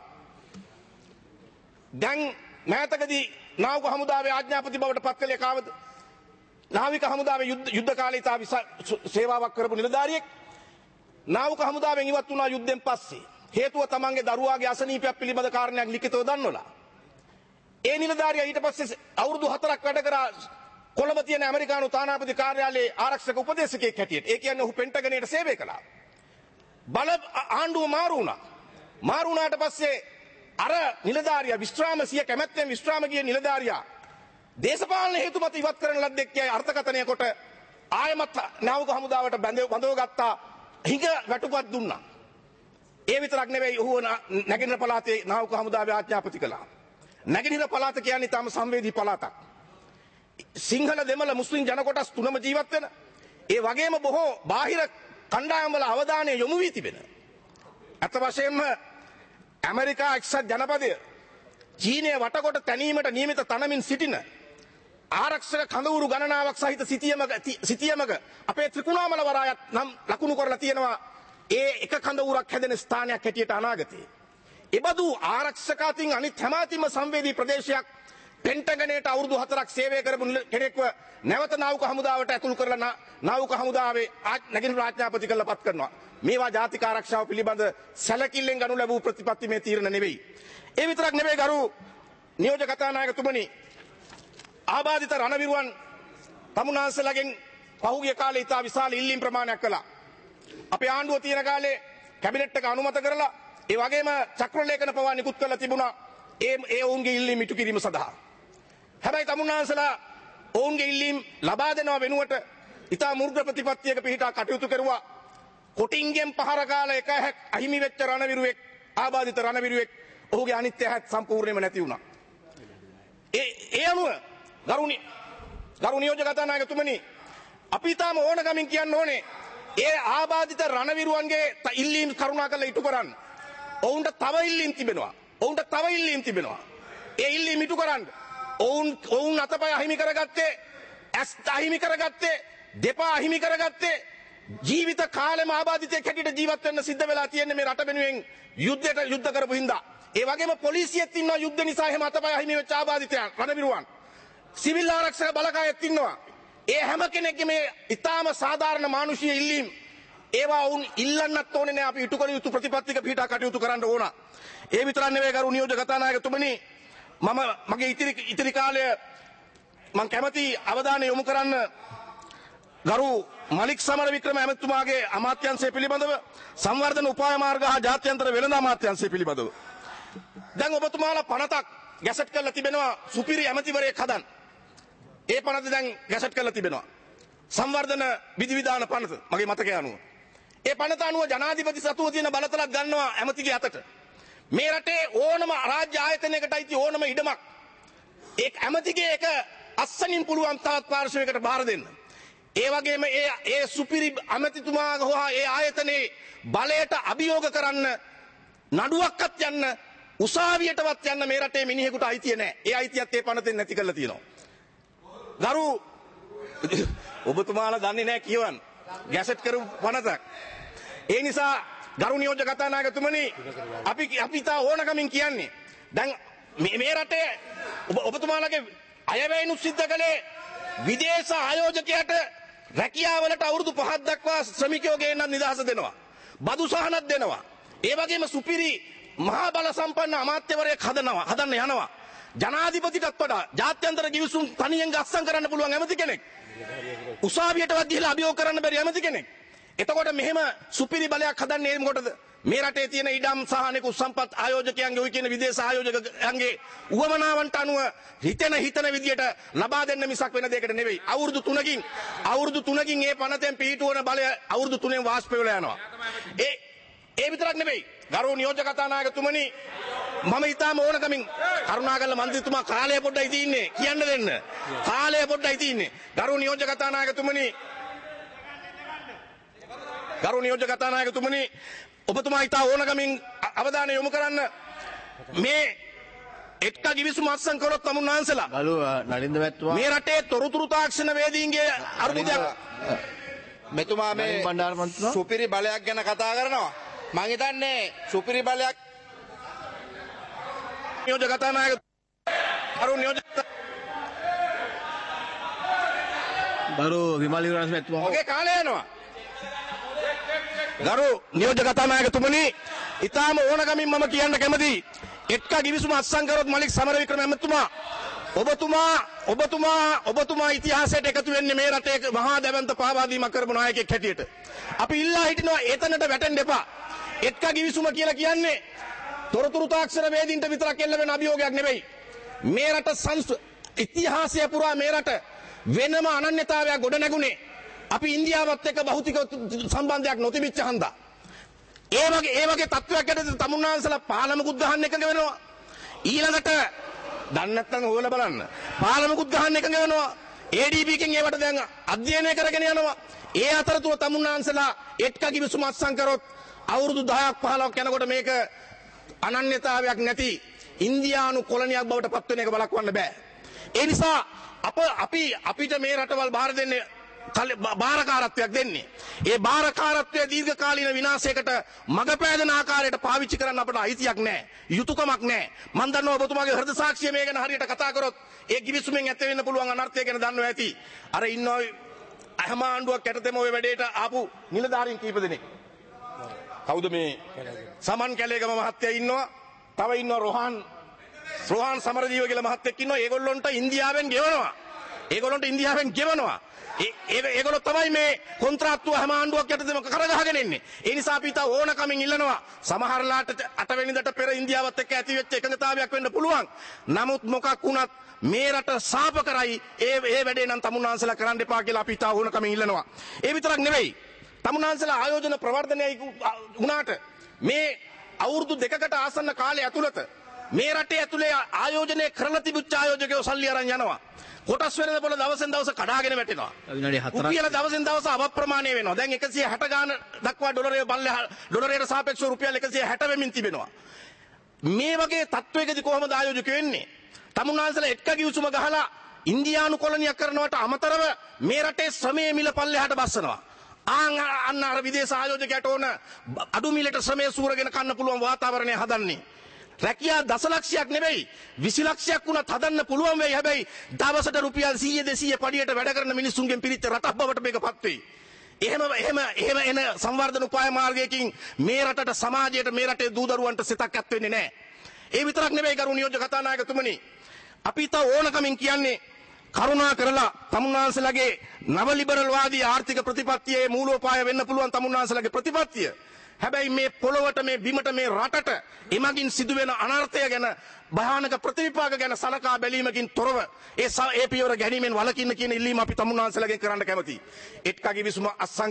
දැන් මෑතකදී නාවික හමුදාවේ ආඥාපති බවට පත් කළේ කාවද? නාවික හමුදාවේ යුද්ධ කාලේ ඉතා සේවාවක් කරපු නිලධාරියෙක් නාවික හමුදාවෙන් ඉවත් වුණා යුද්ධෙන් පස්සේ. හේතුව තමන්ගේ දරුවාගේ අසනීපයක් පිළිබඳ කාරණයක් ලිඛිතව දන්වලා. ඒ නිලධාරියා ඊට පස්සේ අවුරුදු හතරක් වැඩ කරා කොළඹ තියෙන ඇමරිකානු තානාපති කාර්යාලයේ ආරක්ෂක උපදේශකයෙක් හැටියට. ඒ කියන්නේ ඔහු පෙන්ටගනයට සේවය කළා. බල ආණ්ඩුව මාරු වුණා. මාරු වුණාට පස්සේ අර නිලධාරියා විශ්‍රාම සිය කැමැත්තෙන් විශ්‍රාම ගිය නිලධාරියා දේශපාලන හේතු මත ඉවත් කරන ලද්දෙක් කියයි අර්ථකථනය කොට ආයමත් නාවික හමුදාවට බැඳව බඳව ගත්තා. හිඟ වැටුපත් දුන්නා. ඒ විතරක් නෙවෙයි, ඔහු නැගෙනහිර පළාතේ නාවික හමුදාවේ ආඥාපති කළා. නැගෙනහිර පළාත කියන්නේ තාම සංවේදී පළාතක්. සිංහල දෙමළ මුස්ලිම් ජන කොටස් තුනම ජීවත් වෙන, ඒ වගේම බොහෝ බාහිර කණ්ඩායම් වල අවධානය යොමු වී තිබෙන, අත වශයෙන්ම ඇමරිකා එක්සත් ජනපදය චීනය වටකොට තැනීමට නියමිත තනමින් සිටින ආරක්ෂක කඳවුරු ගණනාවක් සහිත සිටියමක සිටියමක අපේ ත්‍රිකුණාමල වරායත් නම් ලකුණු කරලා තියෙනවා ඒ එක කඳවුරක් හැදෙන ස්ථානයක් හැටියට අනාගතයේ. එබඳු ආරක්ෂක අතින් අනිත් හැමතිම සංවේදී ප්‍රදේශයක් පෙන්ටගනේට අවුරුදු හතරක් සේවය කරපු කෙනෙක්ව නැවත නාවික හමුදාවට ඇතුළු කරලා නාවික හමුදාවේ නැගෙනහිර ආඥාපති කරලා පත් කරනවා. මේවා ජාතික ආරක්ෂාව පිළිබඳ සැලකිල්ලෙන් ගනු ලැබූ ප්‍රතිපත්ති මේ තීරණ නෙවෙයි. ඒ විතරක් නෙවෙයි ගරු නියෝජ්‍ය කතානායකතුමනි, ආබාධිත රණවිරුවන් තමුන්නාන්සේලාගෙන් පහුගිය කාලේ ඉතා විශාල ඉල්ලීම් ප්‍රමාණයක් කළා. අපේ ආණ්ඩුව තියෙන කාලේ කැබිනට් එක අනුමත කරලා ඒ වගේම චක්‍රලේඛන පවා නිකුත් කරලා තිබුණා ඒ ඒ ඔවුන්ගේ ඉල්ලීම් ඉටු කිරීම සඳහා. හැබැයි තමුන්නාන්සේලා ඔවුන්ගේ ඉල්ලීම් ලබා දෙනව වෙනුවට ඉතා මුර්ධ ප්‍රතිපත්තියක පිහිටා කටයුතු කරුවා. කොටින්ගෙන් පහර කාලා එක හැක් අහිමි වෙච්ච රණවිරුවෙක්, ආබාධිත රණවිරුවෙක්, ඔහුගේ අනිත්‍ය හැත් සම්පූර්ණයෙන්ම නැති වුණා. ඒ ඒ අනුව ගරුනි ගරු නියෝජ්‍ය කතානායකතුමනි, අපි තාම ඕනගමින් කියන්න ඕනේ ඒ ආබාධිත රණවිරුවන්ගේ ඉල්ලීම් කරුණාකරලා ඉටු කරන්න. ඔවුන්ට තව ඉල්ලීම් තිබෙනවා. ඔවුන්ට තව ඉල්ලීම් තිබෙනවා. ඒ ඉල්ලීම් ඉටු කරන්න. ඔවුන් ඔවුන් අතපය අහිමි කරගත්තේ, ඇස් අහිමි කරගත්තේ, දෙපා අහිමි කරගත්තේ, ජීවිත කාලෙම ආබාධිතයෙක් හැටියට ජීවත් වෙන්න සිද්ධ වෙලා තියෙන්නේ මේ රට වෙනුවෙන් යුද්ධයට යුද්ධ කරපු හින්දා. ඒ වගේම පොලිසියෙත් ඉන්නවා යුද්ධ නිසා එහෙම අතපය අහිමි වෙච්ච ආබාධිතයන් රණවිරුවන්. සිවිල් ආරක්ෂක බලකායෙත් ඉන්නවා. ඒ හැම කෙනෙක්ගේ මේ ඊටාම සාධාරණ මානුෂීය ඉල්ලීම් ඒවා වුන් ඉල්ලන්නත් ඕනේ නෑ. අපි ඉටු කළ යුතු ප්‍රතිපත්තික පිටා කටයුතු කරන්න ඕන. ඒ විතරක් නෙවෙයි ගරු නියෝජ්‍ය කතානායකතුමනි, මම මගේ ඉතිරි ඉතිරි කාලය මම කැමති අවධානය යොමු කරන්න ගරු මලික් සමරවික්‍රම ඇමතුමාගේ අමාත්‍යාංශය පිළිබඳව, සංවර්ධන උපාය මාර්ග හා ජාත්‍යන්තර වෙළඳ අමාත්‍යාංශය පිළිබඳව. දැන් ඔබතුමාලා පනතක් ගැසට් කරලා තිබෙනවා සුපිරි ඇමතිවරයෙක් හදන්න. ඒ පනත දැන් ගැසට් කරලා තිබෙනවා. සංවර්ධන විධිවිධාන පනත මගේ මතකය අනුව. ඒ පනත අනුව ජනාධිපති සතුව තියෙන බලතලක් ගන්නවා ඇමතිගේ අතට. මේ රටේ ඕනම රාජ්‍ය ආයතනයකට අයිති ඕනම ඉඩමක් ඒ ඇමතිගේ එක අස්සනින් පුළුවන් තවත් පාර්ශවයකට බාර දෙන්න. ඒ වගේම ඒ ඒ සුපිරි ඇමතිතුමා හෝ ඒ ආයතනයේ බලයට අභියෝග කරන්න, නඩුවක්වත් යන්න, උසාවියටවත් යන්න මේ රටේ මිනිහෙකුට අයිතිය නැහැ. ඒ අයිතියත් ඒ පනතෙන් නැති කරලා තියෙනවා. ගරු ඔබතුමාලා දන්නේ නැහැ කියවන්න ගැසට් කරපු පනතක්. ඒ නිසා ගරු නියෝජ්‍ය කතානායකතුමනි, අපි අපි තා ඕනකමින් කියන්නේ දැන් මේ රටේ ඔබතුමාලගේ අයවැයනුත් සිද්ධ කළේ විදේශ ආයෝජකයාට රැකියාවලට අවුරුදු පහක් දක්වා ශ්‍රමිකයෝ ගේන්න නිදහස දෙනවා. බදු සහනක් දෙනවා. ඒ වගේම සුපිරි මහා බල සම්පන්න අමාත්‍යවරයෙක් හදනවා හදන්න යනවා. ජනාධිපතිටත් වඩා ජාත්‍යන්තර ගිවිසුම් තනියෙන් ගස්සම් කරන්න පුළුවන් ඇමති කෙනෙක්. උසාවියටවත් ගිහිලා අභියෝග කරන්න බැරි ඇමති කෙනෙක්. එතකොට මෙහෙම සුපිරි බලයක් හදන්නේ මොකටද? මේ රටේ තියෙන ඉඩම් සහ අනෙකුත් සම්පත් ආයෝජකයන්ගේ ඔය කියන විදේශ ආයෝජකයන්ගේ උවමනාවන්ට අනුව හිතෙන හිතන විදියට ලබා දෙන්න මිසක් වෙන දෙයකට නෙවෙයි. අවුරුදු තුනකින් අවුරුදු තුනකින් මේ පනතෙන් පිහිටුවන බලය අවුරුදු තුනෙන් වාෂ්ප වෙලා යනවා. ඒ ඒ විතරක් නෙවෙයි. ගරු නියෝජ්‍ය කතානායකතුමනි, මම ඊටාම ඕනකමින් කරුණාකරලා මන්ත්‍රීතුමා කාලය පොඩ්ඩයි තින්නේ කියන්න දෙන්න. කාලය පොඩ්ඩයි තින්නේ. ගරු නියෝජ්‍ය කතානායකතුමනි, ගරු නියෝජ්‍ය කතානායකතුමනි, ඔබතුමා ඊට ඕනකමින් අවධානය යොමු කරන්න. මේ එක්ක ගිවිසුම අත්සන් කරොත් තමුන්නාන්සලා ගලු නලින්ද මැතිතුමා මේ රටේ තොරතුරු තාක්ෂණ වේදීන්ගේ අර්බුදයක් මෙතුමා මේ බණ්ඩාර මන්ත්‍රීතුමා සුපිරි බලයක් ගැන කතා කරනවා. මං හිතන්නේ සුපිරි බලයක් නියෝජ්‍ය කතානායක ගරු නියෝජ්‍ය ගරු විමල් විරාජ් මැතිතුමා ඔගේ කාලය යනවා. ගරු නියෝජ්‍ය කතානායකතුමනි, ඊටාම ඕනකමින් මම කියන්න කැමතියි. එක්ක ගිවිසුම අත්සන් කරොත් මලික් සමරවික්‍රම ඇමතුමා ඔබතුමා ඔබතුමා ඔබතුමා ඉතිහාසයට එකතු වෙන්නේ මේ රටේ මහා දැවැන්ත පහවාදීමක් කරපු නායකයෙක් හැටියට. අපි ඉල්ලා හිටිනවා එතනට වැටෙන්න එපා. එක්ක ගිවිසුම කියලා කියන්නේ තොරතුරු තාක්ෂණ වේදින්ට විතරක් එල්ල වෙන අභියෝගයක් නෙවෙයි. මේ රට සංස්කෘ ඉතිහාසය පුරා මේ රට වෙනම අනන්‍යතාවයක් ගොඩ නැගුණේ අපි ඉන්දියාවත් එක්ක භෞතික සම්බන්ධයක් නොතිබිච්ච හන්දා. ඒ වගේ ඒ වගේ තත්ත්වයක් ඇතුළත තමුන්නාන්සලා පාලමකුත් ගහන්න එකඟ වෙනවා. ඊළඟට දන්නේ නැත්නම් හොයලා බලන්න. පාලමකුත් ගහන්න එකඟ වෙනවා. ඒ ඩී පී කෙන් ඒවට දැන් අධ්‍යයනය කරගෙන යනවා. ඒ අතරතුර තමුන්නාන්සලා එක්ක ගිවිසුම අත්සන් කරොත් අවුරුදු දහයක් පහළොවක් යනකොට මේක අනන්‍යතාවයක් නැති ඉන්දියානු කොලනියක් බවට පත් වෙන එක බලක්වන්න බෑ. ඒ නිසා අප අපි අපිට මේ රටවල් බාර දෙන්නේ බාරකාරත්වයක් දෙන්නේ. ඒ බාරකාරත්වය දීර්ඝකාලීන විනාශයකට මඟ පෑදෙන ආකාරයට පාවිච්චි කරන්න අපට අයිතියක් නැහැ. යුතුයකමක් නැහැ. මම දන්නවා ඔබතුමාගේ හෘද සාක්ෂිය මේ ගැන හරියට කතා කරොත් ඒ ගිවිසුමෙන් ඇති වෙන්න පුළුවන් අනර්ථය ගැන දන්නවා ඇති. අර ඉන්නවා අහම ආණ්ඩුවක් යටතේම ওই වැඩේට ආපු නිලධාරීන් කීප දෙනෙක්. කවුද මේ? සමන් කැලේගම මහත්තයා ඉන්නවා. තව ඉන්නවා රෝහන් රෝහන් සමරදීව කියලා මහත්තයෙක් ඉන්නවා. ඒගොල්ලොන්ට ඉන්දියාවෙන් ගෙවනවා. ඒගොල්ලොන්ට ඉන්දියාවෙන් ගෙවනවා. ඒ ඒගොල්ලෝ තමයි මේ කොන්ත්‍රාත්තුව හැම ආණ්ඩුවක් යටතේම කරගහගෙන ඉන්නේ. ඒ නිසා අපි තා ඕනකමින් ඉල්ලනවා සමහරලාට අට වෙනිදාට පෙර ඉන්දියාවත් එක්ක ඇති වෙච්ච එකඟතාවයක් වෙන්න පුළුවන්. නමුත් මොකක් වුණත් මේ රට සාප කරයි ඒ ඒ වැඩේ නම් තමුන්නාන්සලා කරන්න එපා කියලා අපි තා ඕනකමින් ඉල්ලනවා. ඒ විතරක් නෙවෙයි. තමුන්නාන්සලා ආයෝජන ප්‍රවර්ධනයයි වුණාට මේ අවුරුදු දෙකකට ආසන්න කාලය ඇතුළත මේ රටේ ඇතුලේ ආයෝජනය කරලා තිබුච්ච ආයෝජකයෝ සල්ලි අරන් යනවා. කොටස් වෙනද පොළ දවසෙන් දවස කඩාගෙන වැටෙනවා. රුපියල දවසෙන් දවස අවප්‍රමාණය වෙනවා. දැන් එකසිය හැට ගාන දක්වා ඩොලරය බල්ලේ ඩොලරයට සාපේක්ෂව රුපියල් එකසිය හැට වෙමින් තිබෙනවා. මේ වගේ තත්වයකදී කොහොමද ආයෝජක වෙන්නේ? තමුන්නාන්සලා එක්ක ගිවිසුම ගහලා ඉන්දියානු කොලනියක් කරනවට අමතරව මේ රටේ ශ්‍රමයේ මිල පල්ලෙහාට බස්සනවා. ආන් අන්න අර විදේශ ආයෝජකයට ඕන අඩු මිලට ශ්‍රමයේ සූරගෙන කන්න පුළුවන් වාතාවරණය හදන්නේ. රැකියා දසලක්ෂයක් නෙවෙයි විසි ලක්ෂයක් වුණත් හදන්න පුළුවන් වෙයි. හැබැයි දවසට රුපියල් සීය දෙසීය පඩියට වැඩ කරන මිනිස්සුන්ගෙන් පිරිච්ච රටක් බවට මේකපත් වෙයි. එහෙම එහෙම එහෙම එන සංවර්ධන උපාය මාර්ගයකින් මේ රටට සමාජයට මේ රටේ දූ දරුවන්ට සිතක් ඇත් වෙන්නේ නැහැ. ඒ විතරක් නෙවෙයි ගරු නියෝජ්‍ය කතානායකතුමනි. අපි තා ඕනකමින් කියන්නේ කරුණා කරලා තමුන්නාන්සලාගේ නව ලිබරල් වාදී ආර්ථික ප්‍රතිපත්තියේ මූලෝපාය වෙන්න පුළුවන් තමුන්නාන්සලාගේ ප්‍රතිපත්තිය. හැබැයි මේ පොළොවට මේ බිමට මේ රටට එමගින් සිදුවෙන අනර්ථය ගැන භයානක ප්‍රතිවිපාක ගැන සලකා බැලීමකින් තොරව ඒ ඒ පියවර ගැනීමෙන් වළකින්න කියන ඉල්ලීම අපි තමුන්නාන්සලාගෙන් කරන්න කැමතියි. එක්කගේ විසුම අත්සන්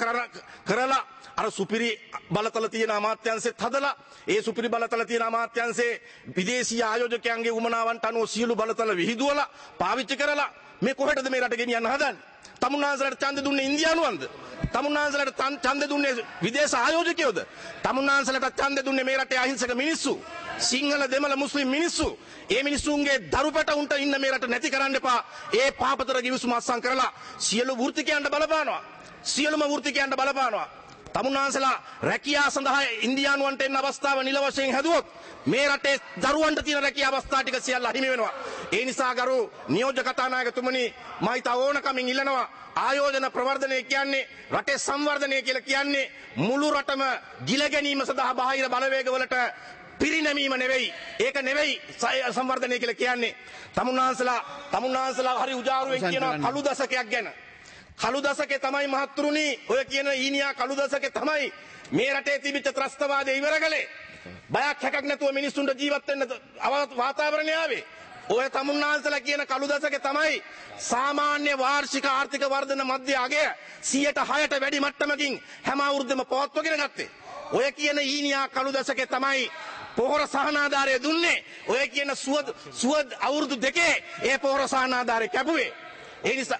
කරලා අර සුපිරි බලතල තියෙන අමාත්‍යාංශෙත් හදලා ඒ සුපිරි බලතල තියෙන අමාත්‍යාංශයේ විදේශීය ආයෝජකයන්ගේ උමනාවන්ට අනුව සියලු බලතල විහිදුවලා පාවිච්චි කරලා මේ කොහෙටද මේ රට ගෙනියන්න හදන්නේ? තමුන්නාන්සලාට ඡන්ද දුන්නේ ඉන්දියානුවන්ද? තමුන්නාන්සලාට ඡන්ද දුන්නේ විදේශ ආයෝජකයෝද? තමුන්නාන්සලාට ඡන්ද දුන්නේ මේ රටේ අහිංසක මිනිස්සු, සිංහල දෙමළ මුස්ලිම් මිනිස්සු. ඒ මිනිස්සුන්ගේ දරුපැට උන්ට ඉන්න මේ රට නැති කරන්න එපා. ඒ පාපතර ගිවිසුම අත්සන් කරලා සියලු වෘත්තිකයන්ට බලපානවා. සියලුම වෘත්තිකයන්ට බලපානවා. තමුන්නාන්සලා රැකියාව සඳහා ඉන්දියානුවන්ට එන්න අවස්ථාව නිල වශයෙන් හැදුවොත් මේ රටේ දරුවන්ට තියෙන රැකියාව අවස්ථා ටික සියල්ල අහිමි වෙනවා. ඒ නිසා ගරු නියෝජ්‍ය කතානායකතුමනි මම ඊට ඕනකමින් ඉල්ලනවා ආයෝජන ප්‍රවර්ධනය කියන්නේ රටේ සංවර්ධනය කියලා කියන්නේ මුළු රටම ගිල ගැනීම සඳහා බාහිර බලවේගවලට පිරිනැමීම නෙවෙයි. ඒක නෙවෙයි සංවර්ධනය කියලා කියන්නේ. තමුන්නාන්සලා තමුන්නාන්සලා හරි උජාරුවෙන් කියනවා කළු දශකයක් ගැන. කළු දශකේ තමයි මහත්තුරුනි ඔය කියන ඊනියා කළු දශකේ තමයි මේ රටේ තිබිච්ච ත්‍රස්තවාදය ඉවර කළේ. බයක් හැකක් නැතුව මිනිස්සුන්ට ජීවත් වෙන්න වාතාවරණය ආවේ. ඔය තමුන්නාන්සලා කියන කළු දශකේ තමයි සාමාන්‍ය වාර්ෂික ආර්ථික වර්ධන මධ්‍ය අගය සියයට හයට වැඩි මට්ටමකින් හැම අවුරුද්දම පවත්වාගෙන ගත්තේ. ඔය කියන ඊනියා කළු දශකේ තමයි පොහොර සහනාධාරය දුන්නේ. ඔය කියන සුවද සුවද අවුරුදු දෙකේ ඒ පොහොර සහනාධාරය කැපුවේ. ඒ නිසා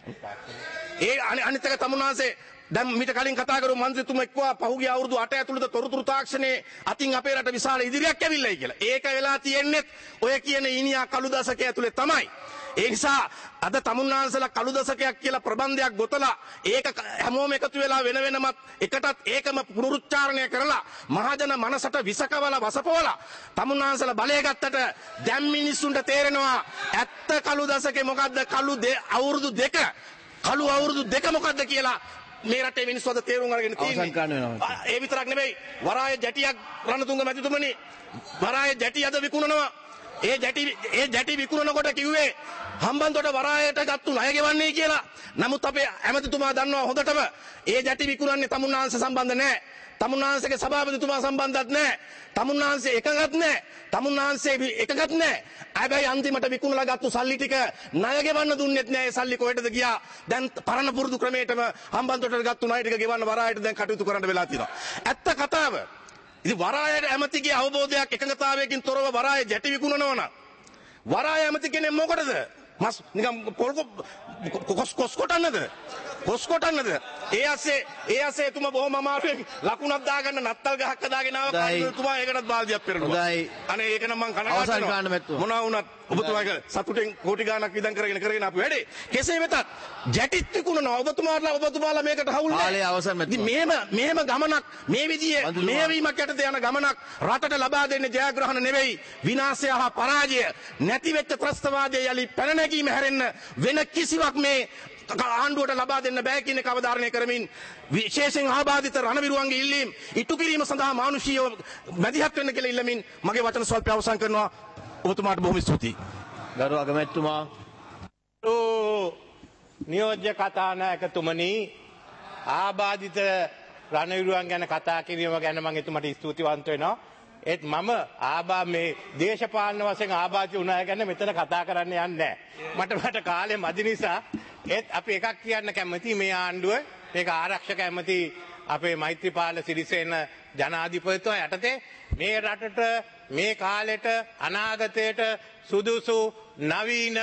ඒ අනිත් එක තමුන්නාන්සේ දැන් මීට කලින් කතා කරු මන්ත්‍රීතුමා එක්කවා පහුගිය අවුරුදු අට ඇතුළත තොරතුරු තාක්ෂණයේ අතින් අපේ රට විශාල ඉදිරියක් ඇවිල්ලායි කියලා. ඒක වෙලා තියෙන්නේ ඔය කියන ඊනියා කළු දශකයේ ඇතුලේ තමයි. ඒ නිසා අද තමුන්නාන්සලා කළු දශකයක් කියලා ප්‍රබන්ධයක් ගොතලා ඒක හැමෝම එකතු වෙලා වෙන වෙනමත් එකටත් ඒකම පුනරුච්චාරණය කරලා මහජන මනසට විසකවල වසපවලා තමුන්නාන්සලා බලය ගත්තට දැන් මිනිස්සුන්ට තේරෙනවා ඇත්ත කළු දශකේ මොකද්ද කළු අවුරුදු දෙක කළු අවුරුදු දෙක මොකද්ද කියලා මේ රටේ මිනිස්සු අද තේරුම් අරගෙන තියෙනවා. ඒ විතරක් නෙවෙයි වරාය ජැටියක් රණතුංග මැතිතුමනි වරාය ජැටි අද විකුණනවා. ඒ ජැටි ඒ ජැටි විකුණනකොට කිව්වේ හම්බන්තොට වරායට ගත්තු ණය ගෙවන්නේ කියලා. නමුත් අපේ ඇමතිතුමා දන්නවා හොඳටම ඒ ජැටි විකුණන්නේ තමුන්නාන්සේ සම්බන්ධ නැහැ. තමුන්නාන්සේගේ සභාපතිතුමා සම්බන්ධත් නැහැ. තමුන්නාන්සේ එකගත් නැහැ. තමුන්නාන්සේ එකගත් නැහැ. හැබැයි අන්තිමට විකුණලා ගත්තු සල්ලි ටික ණය ගෙවන්න දුන්නෙත් නැහැ. ඒ සල්ලි කොහෙටද ගියා? දැන් පරණ පුරුදු ක්‍රමයටම හම්බන්තොටට ගත්තු ණය ටික ගෙවන්න වරායට දැන් කටයුතු කරන්න වෙලා තියෙනවා. ඇත්ත කතාව. ඉතින් වරායට ඇමතිගේ අවබෝධයක් එකඟතාවයකින් තොරව වරාය ජැටි විකුණනවා නම් වරාය ඇමති කෙනෙක් මොකටද? මස් නිකම් පොල් කොස් කොස් කොටන්නද? කොස් කොටන්නද? ඒ ASCII ඒ ASCII එතුමා බොහොම අමාරුවෙන් ලකුණක් දාගන්න නත්තල් ගහක් හදාගෙන ආව කන්දුතුමා ඒකටත් බාල්දියක් පෙරළුවා. අනේ ඒක නම් මං කනගාටු මොනවා වුණත් ඔබතුමාගේ සතුටෙන් කෝටි ගාණක් විදන් කරගෙන කරගෙන ආපු වැඩේ. කෙසේ වෙතත් ජැටිත් විකුණනවා ඔබතුමාලා ඔබතුමාලා මේකට හවුල් නැහැ. මෙහෙම මෙහෙම ගමනක් මේ විදිහේ මේවීමක් යටතේ යන ගමනක් රටට ලබා දෙන්නේ ජයග්‍රහණ නෙවෙයි විනාශය හා පරාජය. නැති වෙච්ච ත්‍රස්තවාදයේ යලි පැන නැගීම හැරෙන්න වෙන කිසිවක් මේ ආණ්ඩුවට ලබා දෙන්න බෑ කියන එක අවධාරණය කරමින් විශේෂයෙන් ආබාධිත රණවිරුවන්ගේ ඉල්ලීම් ඉටු කිරීම සඳහා මානුෂීයව මැදිහත් වෙන්න කියලා ඉල්ලමින් මගේ වචන ස්වල්පය අවසන් කරනවා. ඔබතුමාට බොහොම ස්තුතියි. ගරු අගමැතිතුමා. නියෝජ්‍ය කතානායකතුමනි, ආබාධිත රණවිරුවන් ගැන කතා කිරීම ගැන මම එතුමාට ස්තුතිවන්ත වෙනවා. ඒත් මම ආබා මේ දේශපාලන වශයෙන් ආබාධිත වුණා ගැන මෙතන කතා කරන්න යන්නේ නැහැ. මට මට කාලේ මදි නිසා ඒත් අපි එකක් කියන්න කැමති මේ ආණ්ඩුව මේක ආරක්ෂක ඇමති අපේ මෛත්‍රීපාල සිරිසේන ජනාධිපතිතුමා යටතේ මේ රටට මේ කාලෙට අනාගතයට සුදුසු නවීන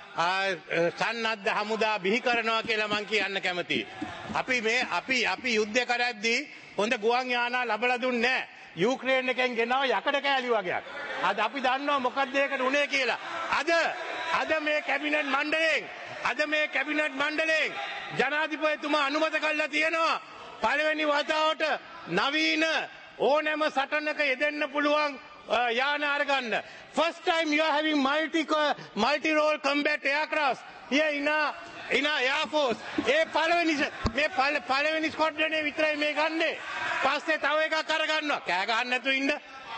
සන්නද්ධ හමුදා බිහි කරනවා කියලා මම කියන්න කැමතියි. අපි මේ අපි අපි යුද්ධ කරද්දී හොඳ ගුවන් යානා ලැබලා දුන්නේ නැහැ. යුක්‍රේන් එකෙන් ගෙනාව යකඩ කෑලි වගේක්. අද අපි දන්නවා මොකක්ද ඒකට උනේ කියලා. අද අද මේ කැබිනට් මණ්ඩලයෙන් අද මේ කැබිනට් මණ්ඩලයෙන් ජනාධිපතිතුමා අනුමත කළා තියෙනවා පළවෙනි වතාවට නවීන ඕනෑම සටනක යෙදෙන්න පුළුවන් යාන අරගන්න. First time you are having multi multi role combat aircraft here in a in a air force. ඒ පළවෙනි මේ පළවෙනි ස්ක්වොඩ්‍රනේ විතරයි මේ ගන්නේ. පස්සේ තව එකක් අරගන්නවා. කෑ ගහන්න නැතුව ඉන්න.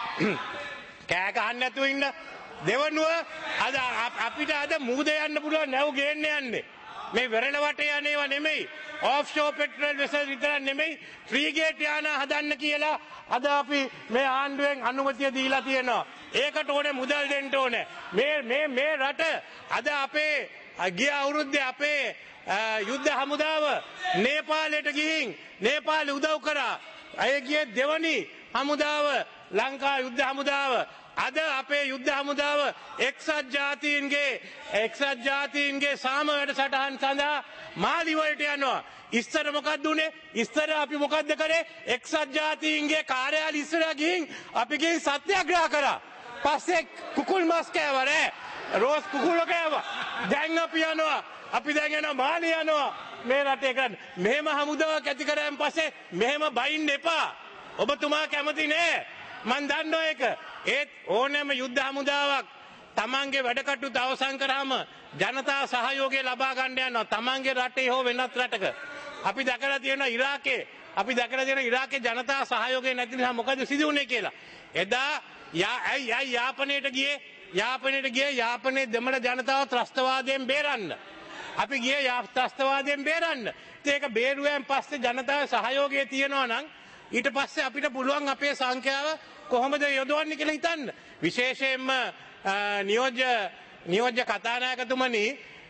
කෑ ගහන්න නැතුව ඉන්න. දෙවනුව අද අපිට අද මූද යන්න පුළුවන් නැව් ගේන්න යන්නේ. මේ වෙරළ වටේ යන්නේව නෙමෙයි. ඔෆ්ෂෝර් පෙට්‍රල් වෙසල් විතර නෙමෙයි. ෆ්‍රීගේට් යාන හදන්න කියලා අද අපි මේ ආණ්ඩුවෙන් අනුමැතිය දීලා තියෙනවා. ඒකට ඕනේ මුදල් දෙන්න ඕනේ. මේ මේ මේ රට අද අපේ ගිය අවුරුද්දේ අපේ යුද්ධ හමුදාව නේපාලයට ගිහින් නේපාලෙ උදව් කරා. අය ගියේ දෙවනි හමුදාව ලංකා යුද්ධ හමුදාව. අද අපේ යුද්ධ හමුදාව එක්සත් ජාතීන්ගේ එක්සත් ජාතීන්ගේ සාම වැඩසටහන් සඳහා මාලි වලට යනවා. ඉස්සර මොකක්ද උනේ? ඉස්සර අපි මොකක්ද කරේ? එක්සත් ජාතීන්ගේ කාර්යාලය ඉස්සර ගිහින් අපි ගිහින් සත්‍යාග්‍රහ කරා. පස්සේ කුකුල් මස් කෑවා නෑ. රෝස් කුකුල කෑවා. දැන් අපි යනවා. අපි දැන් යනවා මාලි යනවා. මේ රටේ කරන්න. මෙහෙම හමුදාවක් ඇති කරාන් පස්සේ මෙහෙම බයින්න එපා. ඔබතුමා කැමති නෑ. මන් දන්නවා ඒක. ඒත් ඕනෑම යුද්ධ හමුදාවක් තමන්ගේ වැඩ කටයුතු අවසන් කරාම ජනතා සහයෝගය ලබා ගන්න යනවා. තමන්ගේ රටේ හෝ වෙනත් රටක. අපි දැකලා තියෙනවා ඉරාකේ අපි දැකලා තියෙනවා ඉරාකේ ජනතා සහයෝගය නැති නිසා මොකද සිදු වුනේ කියලා. එදා යා ඇයි ඇයි යාපනයට ගියේ යාපනයට ගියේ යාපනයේ දෙමළ ජනතාව ත්‍රස්තවාදයෙන් බේරන්න. අපි ගියේ ත්‍රස්තවාදයෙන් බේරන්න. ඒක බේරුවෙන් පස්සේ ජනතාවේ සහයෝගය තියෙනවා නම් ඊට පස්සේ අපිට පුළුවන් අපේ සංඛ්‍යාව කොහොමද යොදවන්නේ කියලා හිතන්න. විශේෂයෙන්ම නියෝජ්‍ය නියෝජ්‍ය කතානායකතුමනි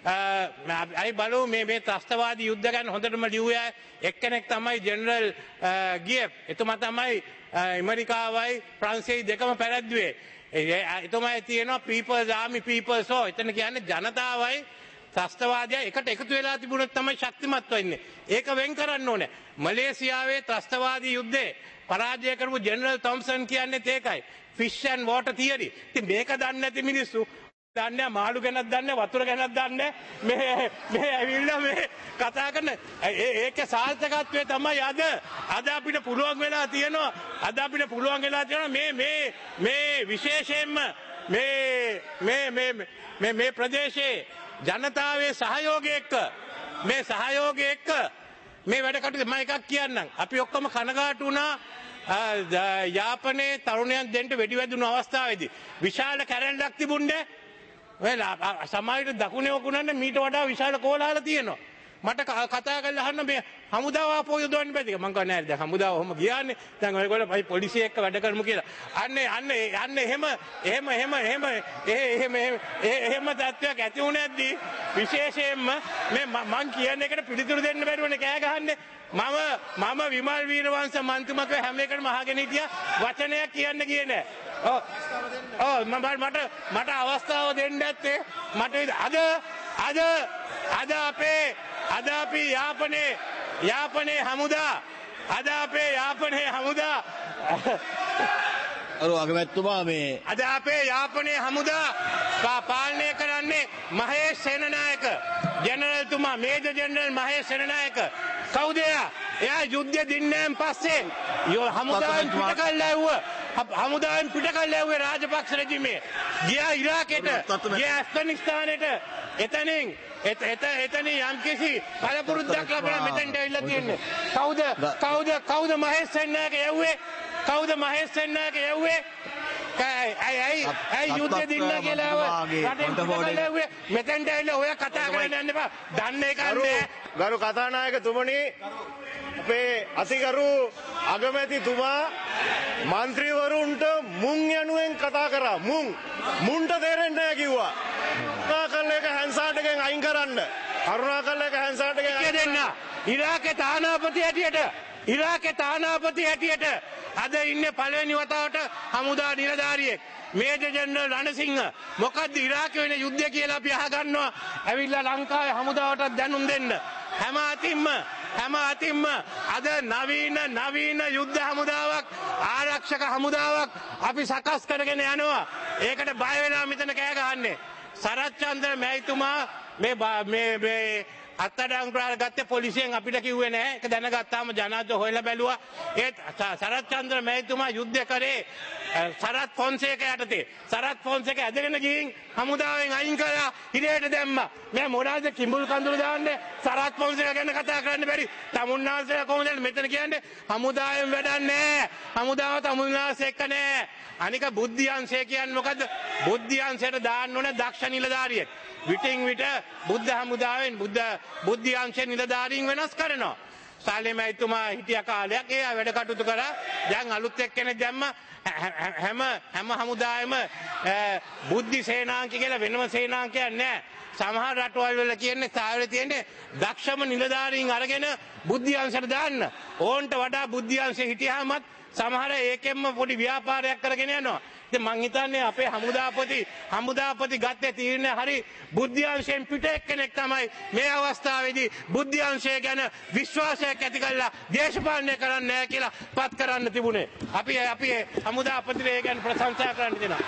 අයි බලු මේ මේ ත්‍රස්තවාදී යුද්ධ ගැන හොඳටම ලියුවා එක්කෙනෙක් තමයි ජෙනරල් ගියප්. එතුමා තමයි ඇමරිකාවයි ප්‍රංශයයි දෙකම පැරද්දුවේ. එතුමා තියෙනවා People's Army People's War. එතන කියන්නේ ජනතාවයි ත්‍රස්තවාදය එකට එකතු වෙලා තිබුණොත් තමයි ශක්තිමත් වෙන්නේ. ඒක වෙන් කරන්න ඕනේ. මලේසියාවේ ත්‍රස්තවාදී යුද්ධේ පරාජය කරපු ජෙනරල් තොම්සන් කියන්නේ ඒකයි. Fish and water theory. ඉතින් මේක දන්නේ නැති මිනිස්සු දන්නේ මාළු ගැනත් දන්නේ වතුර ගැනත් දන්නේ මේ මේ ඇවිල්ලා මේ කතා කරන ඒකේ සාර්ථකත්වය තමයි අද අද අපිට පුළුවන් වෙලා තියෙනවා. අද අපිට පුළුවන් වෙලා තියෙනවා මේ මේ මේ විශේෂයෙන්ම මේ මේ මේ මේ මේ ප්‍රදේශයේ ජනතාවේ සහයෝගය එක්ක මේ සහයෝගය එක්ක මේ වැඩ කටයුතු මම එකක් කියන්නම්. අපි ඔක්කොම කනගාටු වුණා යාපනයේ තරුණයන් දෙන්න වෙඩි වැදුණු අවස්ථාවේදී විශාල කැරැල්ලක් තිබුණේ. ඔය සමාජයට දකුණේ වකුණන්න මීට වඩා විශාල කෝලහල තියෙනවා. මට කතා කරලා අහන්න මේ හමුදාව ආපහු යොදවන්න බැරිද? මම කිව්වා නෑ දැන් හමුදාව ඔහොම ගියානේ. දැන් ඔයගොල්ලෝ පයි පොලිසිය එක්ක වැඩ කරමු කියලා. අන්නේ අන්නේ අන්නේ එහෙම එහෙම එහෙම එහෙම එහෙම එහෙම තත්ත්වයක් ඇති වුණ නැද්දි විශේෂයෙන්ම මේ මං කියන එකට පිළිතුරු දෙන්න බැරිවනේ කෑ ගහන්නේ. මම මම විමල් වීරවංශ මන්ත්‍රීතුමාගේ හැම එකටම අහගෙන හිටියා වචනයක් කියන්න ගියේ නෑ. ඔව් ඔව් මට මට අවස්ථාව දෙන්න ඇත්තේ මට අද අද අද අපේ අද අපි යාපනයේ යාපනයේ හමුදා අද අපේ යාපනයේ හමුදා අර අගමැතිතුමා මේ අද අපේ යාපනයේ හමුදා පාලනය කරන්නේ මහේෂ් සේනනායක ජෙනරල්තුමා මේජර් ජෙනරල් මහේෂ් සේනනායක කවුද එයා? එයා යුද්ධය දින්නෑන් පස්සේ හමුදාවෙන් පිට කරලා ඇව්ව හමුදාවෙන් පිට කරලා ඇව්වේ රාජපක්ෂ රෙජිමේ. ගියා ඉරාකෙට ගියා ඇෆ්ගනිස්තානෙට එතනින් එත එත එතනින් යම්කිසි පළපුරුද්දක් ලැබලා මෙතෙන්ට ඇවිල්ලා තියෙන්නේ. කවුද කවුද කවුද මහේෂ් සේනනායක යව්වේ? කවුද මහේෂ් සේනනායක යව්වේ? ඇයි ඇයි ඇයි යුද්ධ දින්න කියලා රටෙන් පිටකලෙව්වේ මෙතෙන්ට ඇවිල්ලා ඔය කතා කරන්න යන්න එපා. දන්නේ කන්නේ ගරු කතානායකතුමනි අපේ අතිගරු අගමැතිතුමා මන්ත්‍රීවරුන්ට මුං යනුවෙන් කතා කරා. මුං මුන්ට තේරෙන්නේ නැහැ කිව්වා. කරුණාකරලා එක හැන්සාට් එකෙන් අයින් කරන්න. කරුණාකරලා එක හැන්සාට් එකෙන් අයින් දෙන්න. ඉරාකේ තානාපති හැටියට ඉරාකේ තානාපති හැටියට අද ඉන්නේ පළවෙනි වතාවට හමුදා නිලධාරියෙක් මේජර් ජෙනරල් රණසිංහ. මොකද්ද ඉරාකේ වෙන යුද්ධය කියලා අපි අහගන්නවා. ඇවිල්ලා ලංකාවේ හමුදාවටත් දැනුම් දෙන්න. හැම අතින්ම හැම අතින්ම අද නවීන නවීන යුද්ධ හමුදාවක් ආරක්ෂක හමුදාවක් අපි සකස් කරගෙන යනවා. ඒකට බය වෙලා මෙතන කෑ ගහන්නේ. සරච්චන්ද්‍ර මැතිතුමා මේ මේ මේ අත්තඩංගුරාල ගත්තේ පොලිසියෙන් අපිට කිව්වේ නැහැ. ඒක දැනගත්තාම ජනාධිපති හොයලා බැලුවා. ඒත් සරච්චන්ද්‍ර මැතිතුමා යුද්ධ කරේ සරත් ෆොන්සේකා යටතේ. සරත් ෆොන්සේකා ඇදගෙන ගිහින් හමුදාවෙන් අයින් කරලා හිරේට දැම්මා. මේ මොනවාද කිඹුල් කඳුළු දාන්නේ? සරත් ෆොන්සේකා ගැන කතා කරන්න බැරි. තමුන්නාන්සේලා කොහොමද මෙතන කියන්නේ? හමුදාවෙන් වැඩක් නැහැ. හමුදාව තමුන්නාන්සේ එක්ක නැහැ. අනික බුද්ධියංශය කියන්නේ මොකද්ද? බුද්ධියංශයට දාන්න ඕනේ දක්ෂ නිලධාරියෙක්. විටින් විට බුද්ධ හමුදාවෙන් බුද්ධ බුද්ධියංශ නිලධාරීන් වෙනස් කරනවා. සාලේ මැතිතුමා හිටිය කාලයක් ඒ වැඩ කටයුතු කරා. දැන් අලුත් එක්කෙනෙක් දැම්ම හැම හැම හමුදාවෙම බුද්ධි සේනාංක කියලා වෙනම සේනාංකයක් නැහැ. සමහර රටවල් වල කියන්නේ සාවලේ තියෙන්නේ දක්ෂම නිලධාරීන් අරගෙන බුද්ධියංශයට දාන්න. ඕන්ට වඩා බුද්ධියංශෙ හිටියාමත් සමහර ඒකෙන්ම පොඩි ව්‍යාපාරයක් කරගෙන යනවා. ඉතින් මං හිතන්නේ අපේ හමුදාපති හමුදාපති ගත්තේ තීරණය හරි බුද්ධියංශයෙන් පිට එක්කෙනෙක් තමයි මේ අවස්ථාවේදී බුද්ධියංශය ගැන විශ්වාසයක් ඇති කරලා දේශපාලනය කරන්නේ නැහැ කියලා පත් කරන්න තිබුණේ. අපි අපි හමුදාපතිට ගැන ප්‍රශංසා කරන්න දෙනවා.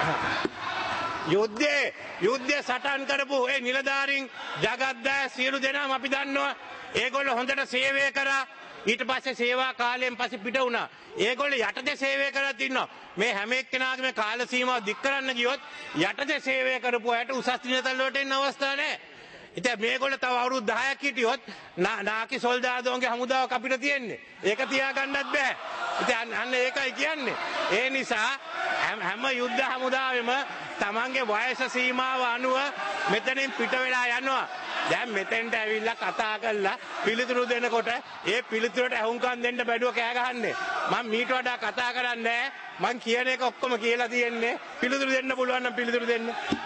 යුද්ධේ යුද්ධය සටන් කරපු ඒ නිලධාරීන් ජගත්දා සියලු දෙනාම අපි දන්නවා. ඒගොල්ලෝ හොඳට සේවය කරා. ඊට පස්සේ සේවා කාලයෙන් පස්සේ පිට වුණා. ඒගොල්ලෝ යටතේ සේවය කරලා තින්නවා. මේ හැම එක්කෙනාගේම මේ කාල සීමාව දික් කරන්න ගියොත් යටතේ සේවය කරපු අයට උසස් නිලතල වලට එන්න අවස්ථාවක් නැහැ. ඉතින් මේගොල්ලෝ තව අවුරුදු දහයක් හිටියොත් නාකි සොල්දාදුවන්ගේ හමුදාවක් අපිට තියෙන්නේ. ඒක තියාගන්නත් බෑ. ඉතින් අන්න ඒකයි කියන්නේ. ඒ නිසා හැම යුද්ධ හමුදාවෙම තමන්ගේ වයස සීමාව අනුව මෙතනින් පිට වෙලා යනවා. දැන් මෙතෙන්ට ඇවිල්ලා කතා කරලා පිළිතුරු දෙනකොට ඒ පිළිතුරට අහුම්කම් දෙන්න බැඩුව කෑ ගහන්නේ. මම මීට වඩා කතා කරන්නේ නැහැ. මං කියන එක ඔක්කොම කියලා තියෙන්නේ. පිළිතුරු දෙන්න පුළුවන් නම් පිළිතුරු දෙන්න.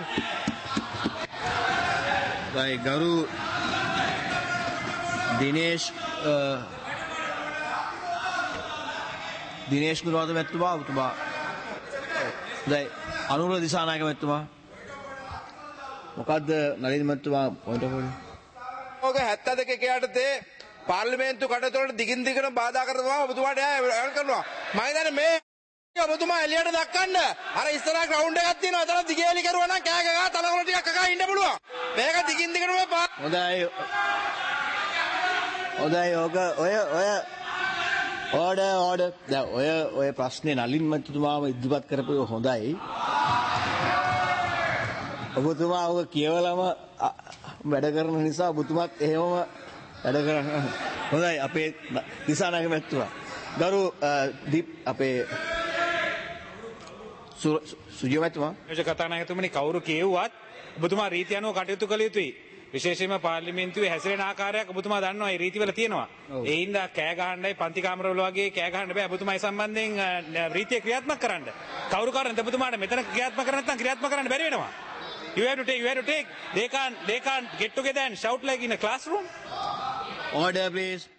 Baik, Garu Dinesh uh, Dinesh Gurwada මැතිතුමා ඔබතුමා දැන් අනුර දිසානායක මැතිතුමා මොකද්ද නලින් මැතිතුමා පොයින්ට් ඔෆ් ඔක හැත්තෑ දෙක යටතේ පාර්ලිමේන්තු කටයුතු වලට දිගින් දිගටම බාධා කරනවා ඔබතුමාට එයා කරනවා. මම හිතන්නේ මේ ඔබතුමා එළියට දක්වන්න අර ඉස්සරහ ග්‍රවුන්ඩ් එකක් තියෙනවා. එතන දිගේලි කරුවා නම් කෑ ගගා තලකොළ ටිකක් කකා ඉන්න පුළුවන්. මේක දිගින් දිගටම හොඳයි හොඳයි ඔක ඔය ඔය ඕඩර් ඕඩර් දැන් ඔය ඔය ප්‍රශ්නේ නලින් මැතිතුමාම ඉදිරිපත් කරපු හොඳයි. ඔබතුමා ඔක කියවලම වැඩ කරන නිසා ඔබතුමාත් එහෙමම වැඩ කරන හොඳයි. අපේ දිසානායක මැතිතුමා ගරු දීප් අපේ සුජිත මැතිතුමා මේක කතානායකතුමනි කවුරු කියෙව්වත් ඔබතුමා රීතිය අනුව කටයුතු කළ යුතුයි. විශේෂයෙන්ම පාර්ලිමේන්තුවේ හැසිරෙන ආකාරයක් ඔබතුමා දන්නවා ඒ රීතිවල තියෙනවා. ඒ හින්දා කෑ ගහන්නයි පන්ති කාමරවල වගේ කෑ ගහන්න බෑ. ඔබතුමා ඒ සම්බන්ධයෙන් රීතිය ක්‍රියාත්මක කරන්න. කවුරු කරන්නේ ඔබතුමාට මෙතන ක්‍රියාත්මක කරන්න නැත්නම් ක්‍රියාත්මක කරන්න බැරි වෙනවා. You have to take, you have to take. They can't, they can't get together and shout like in a classroom. Order, please.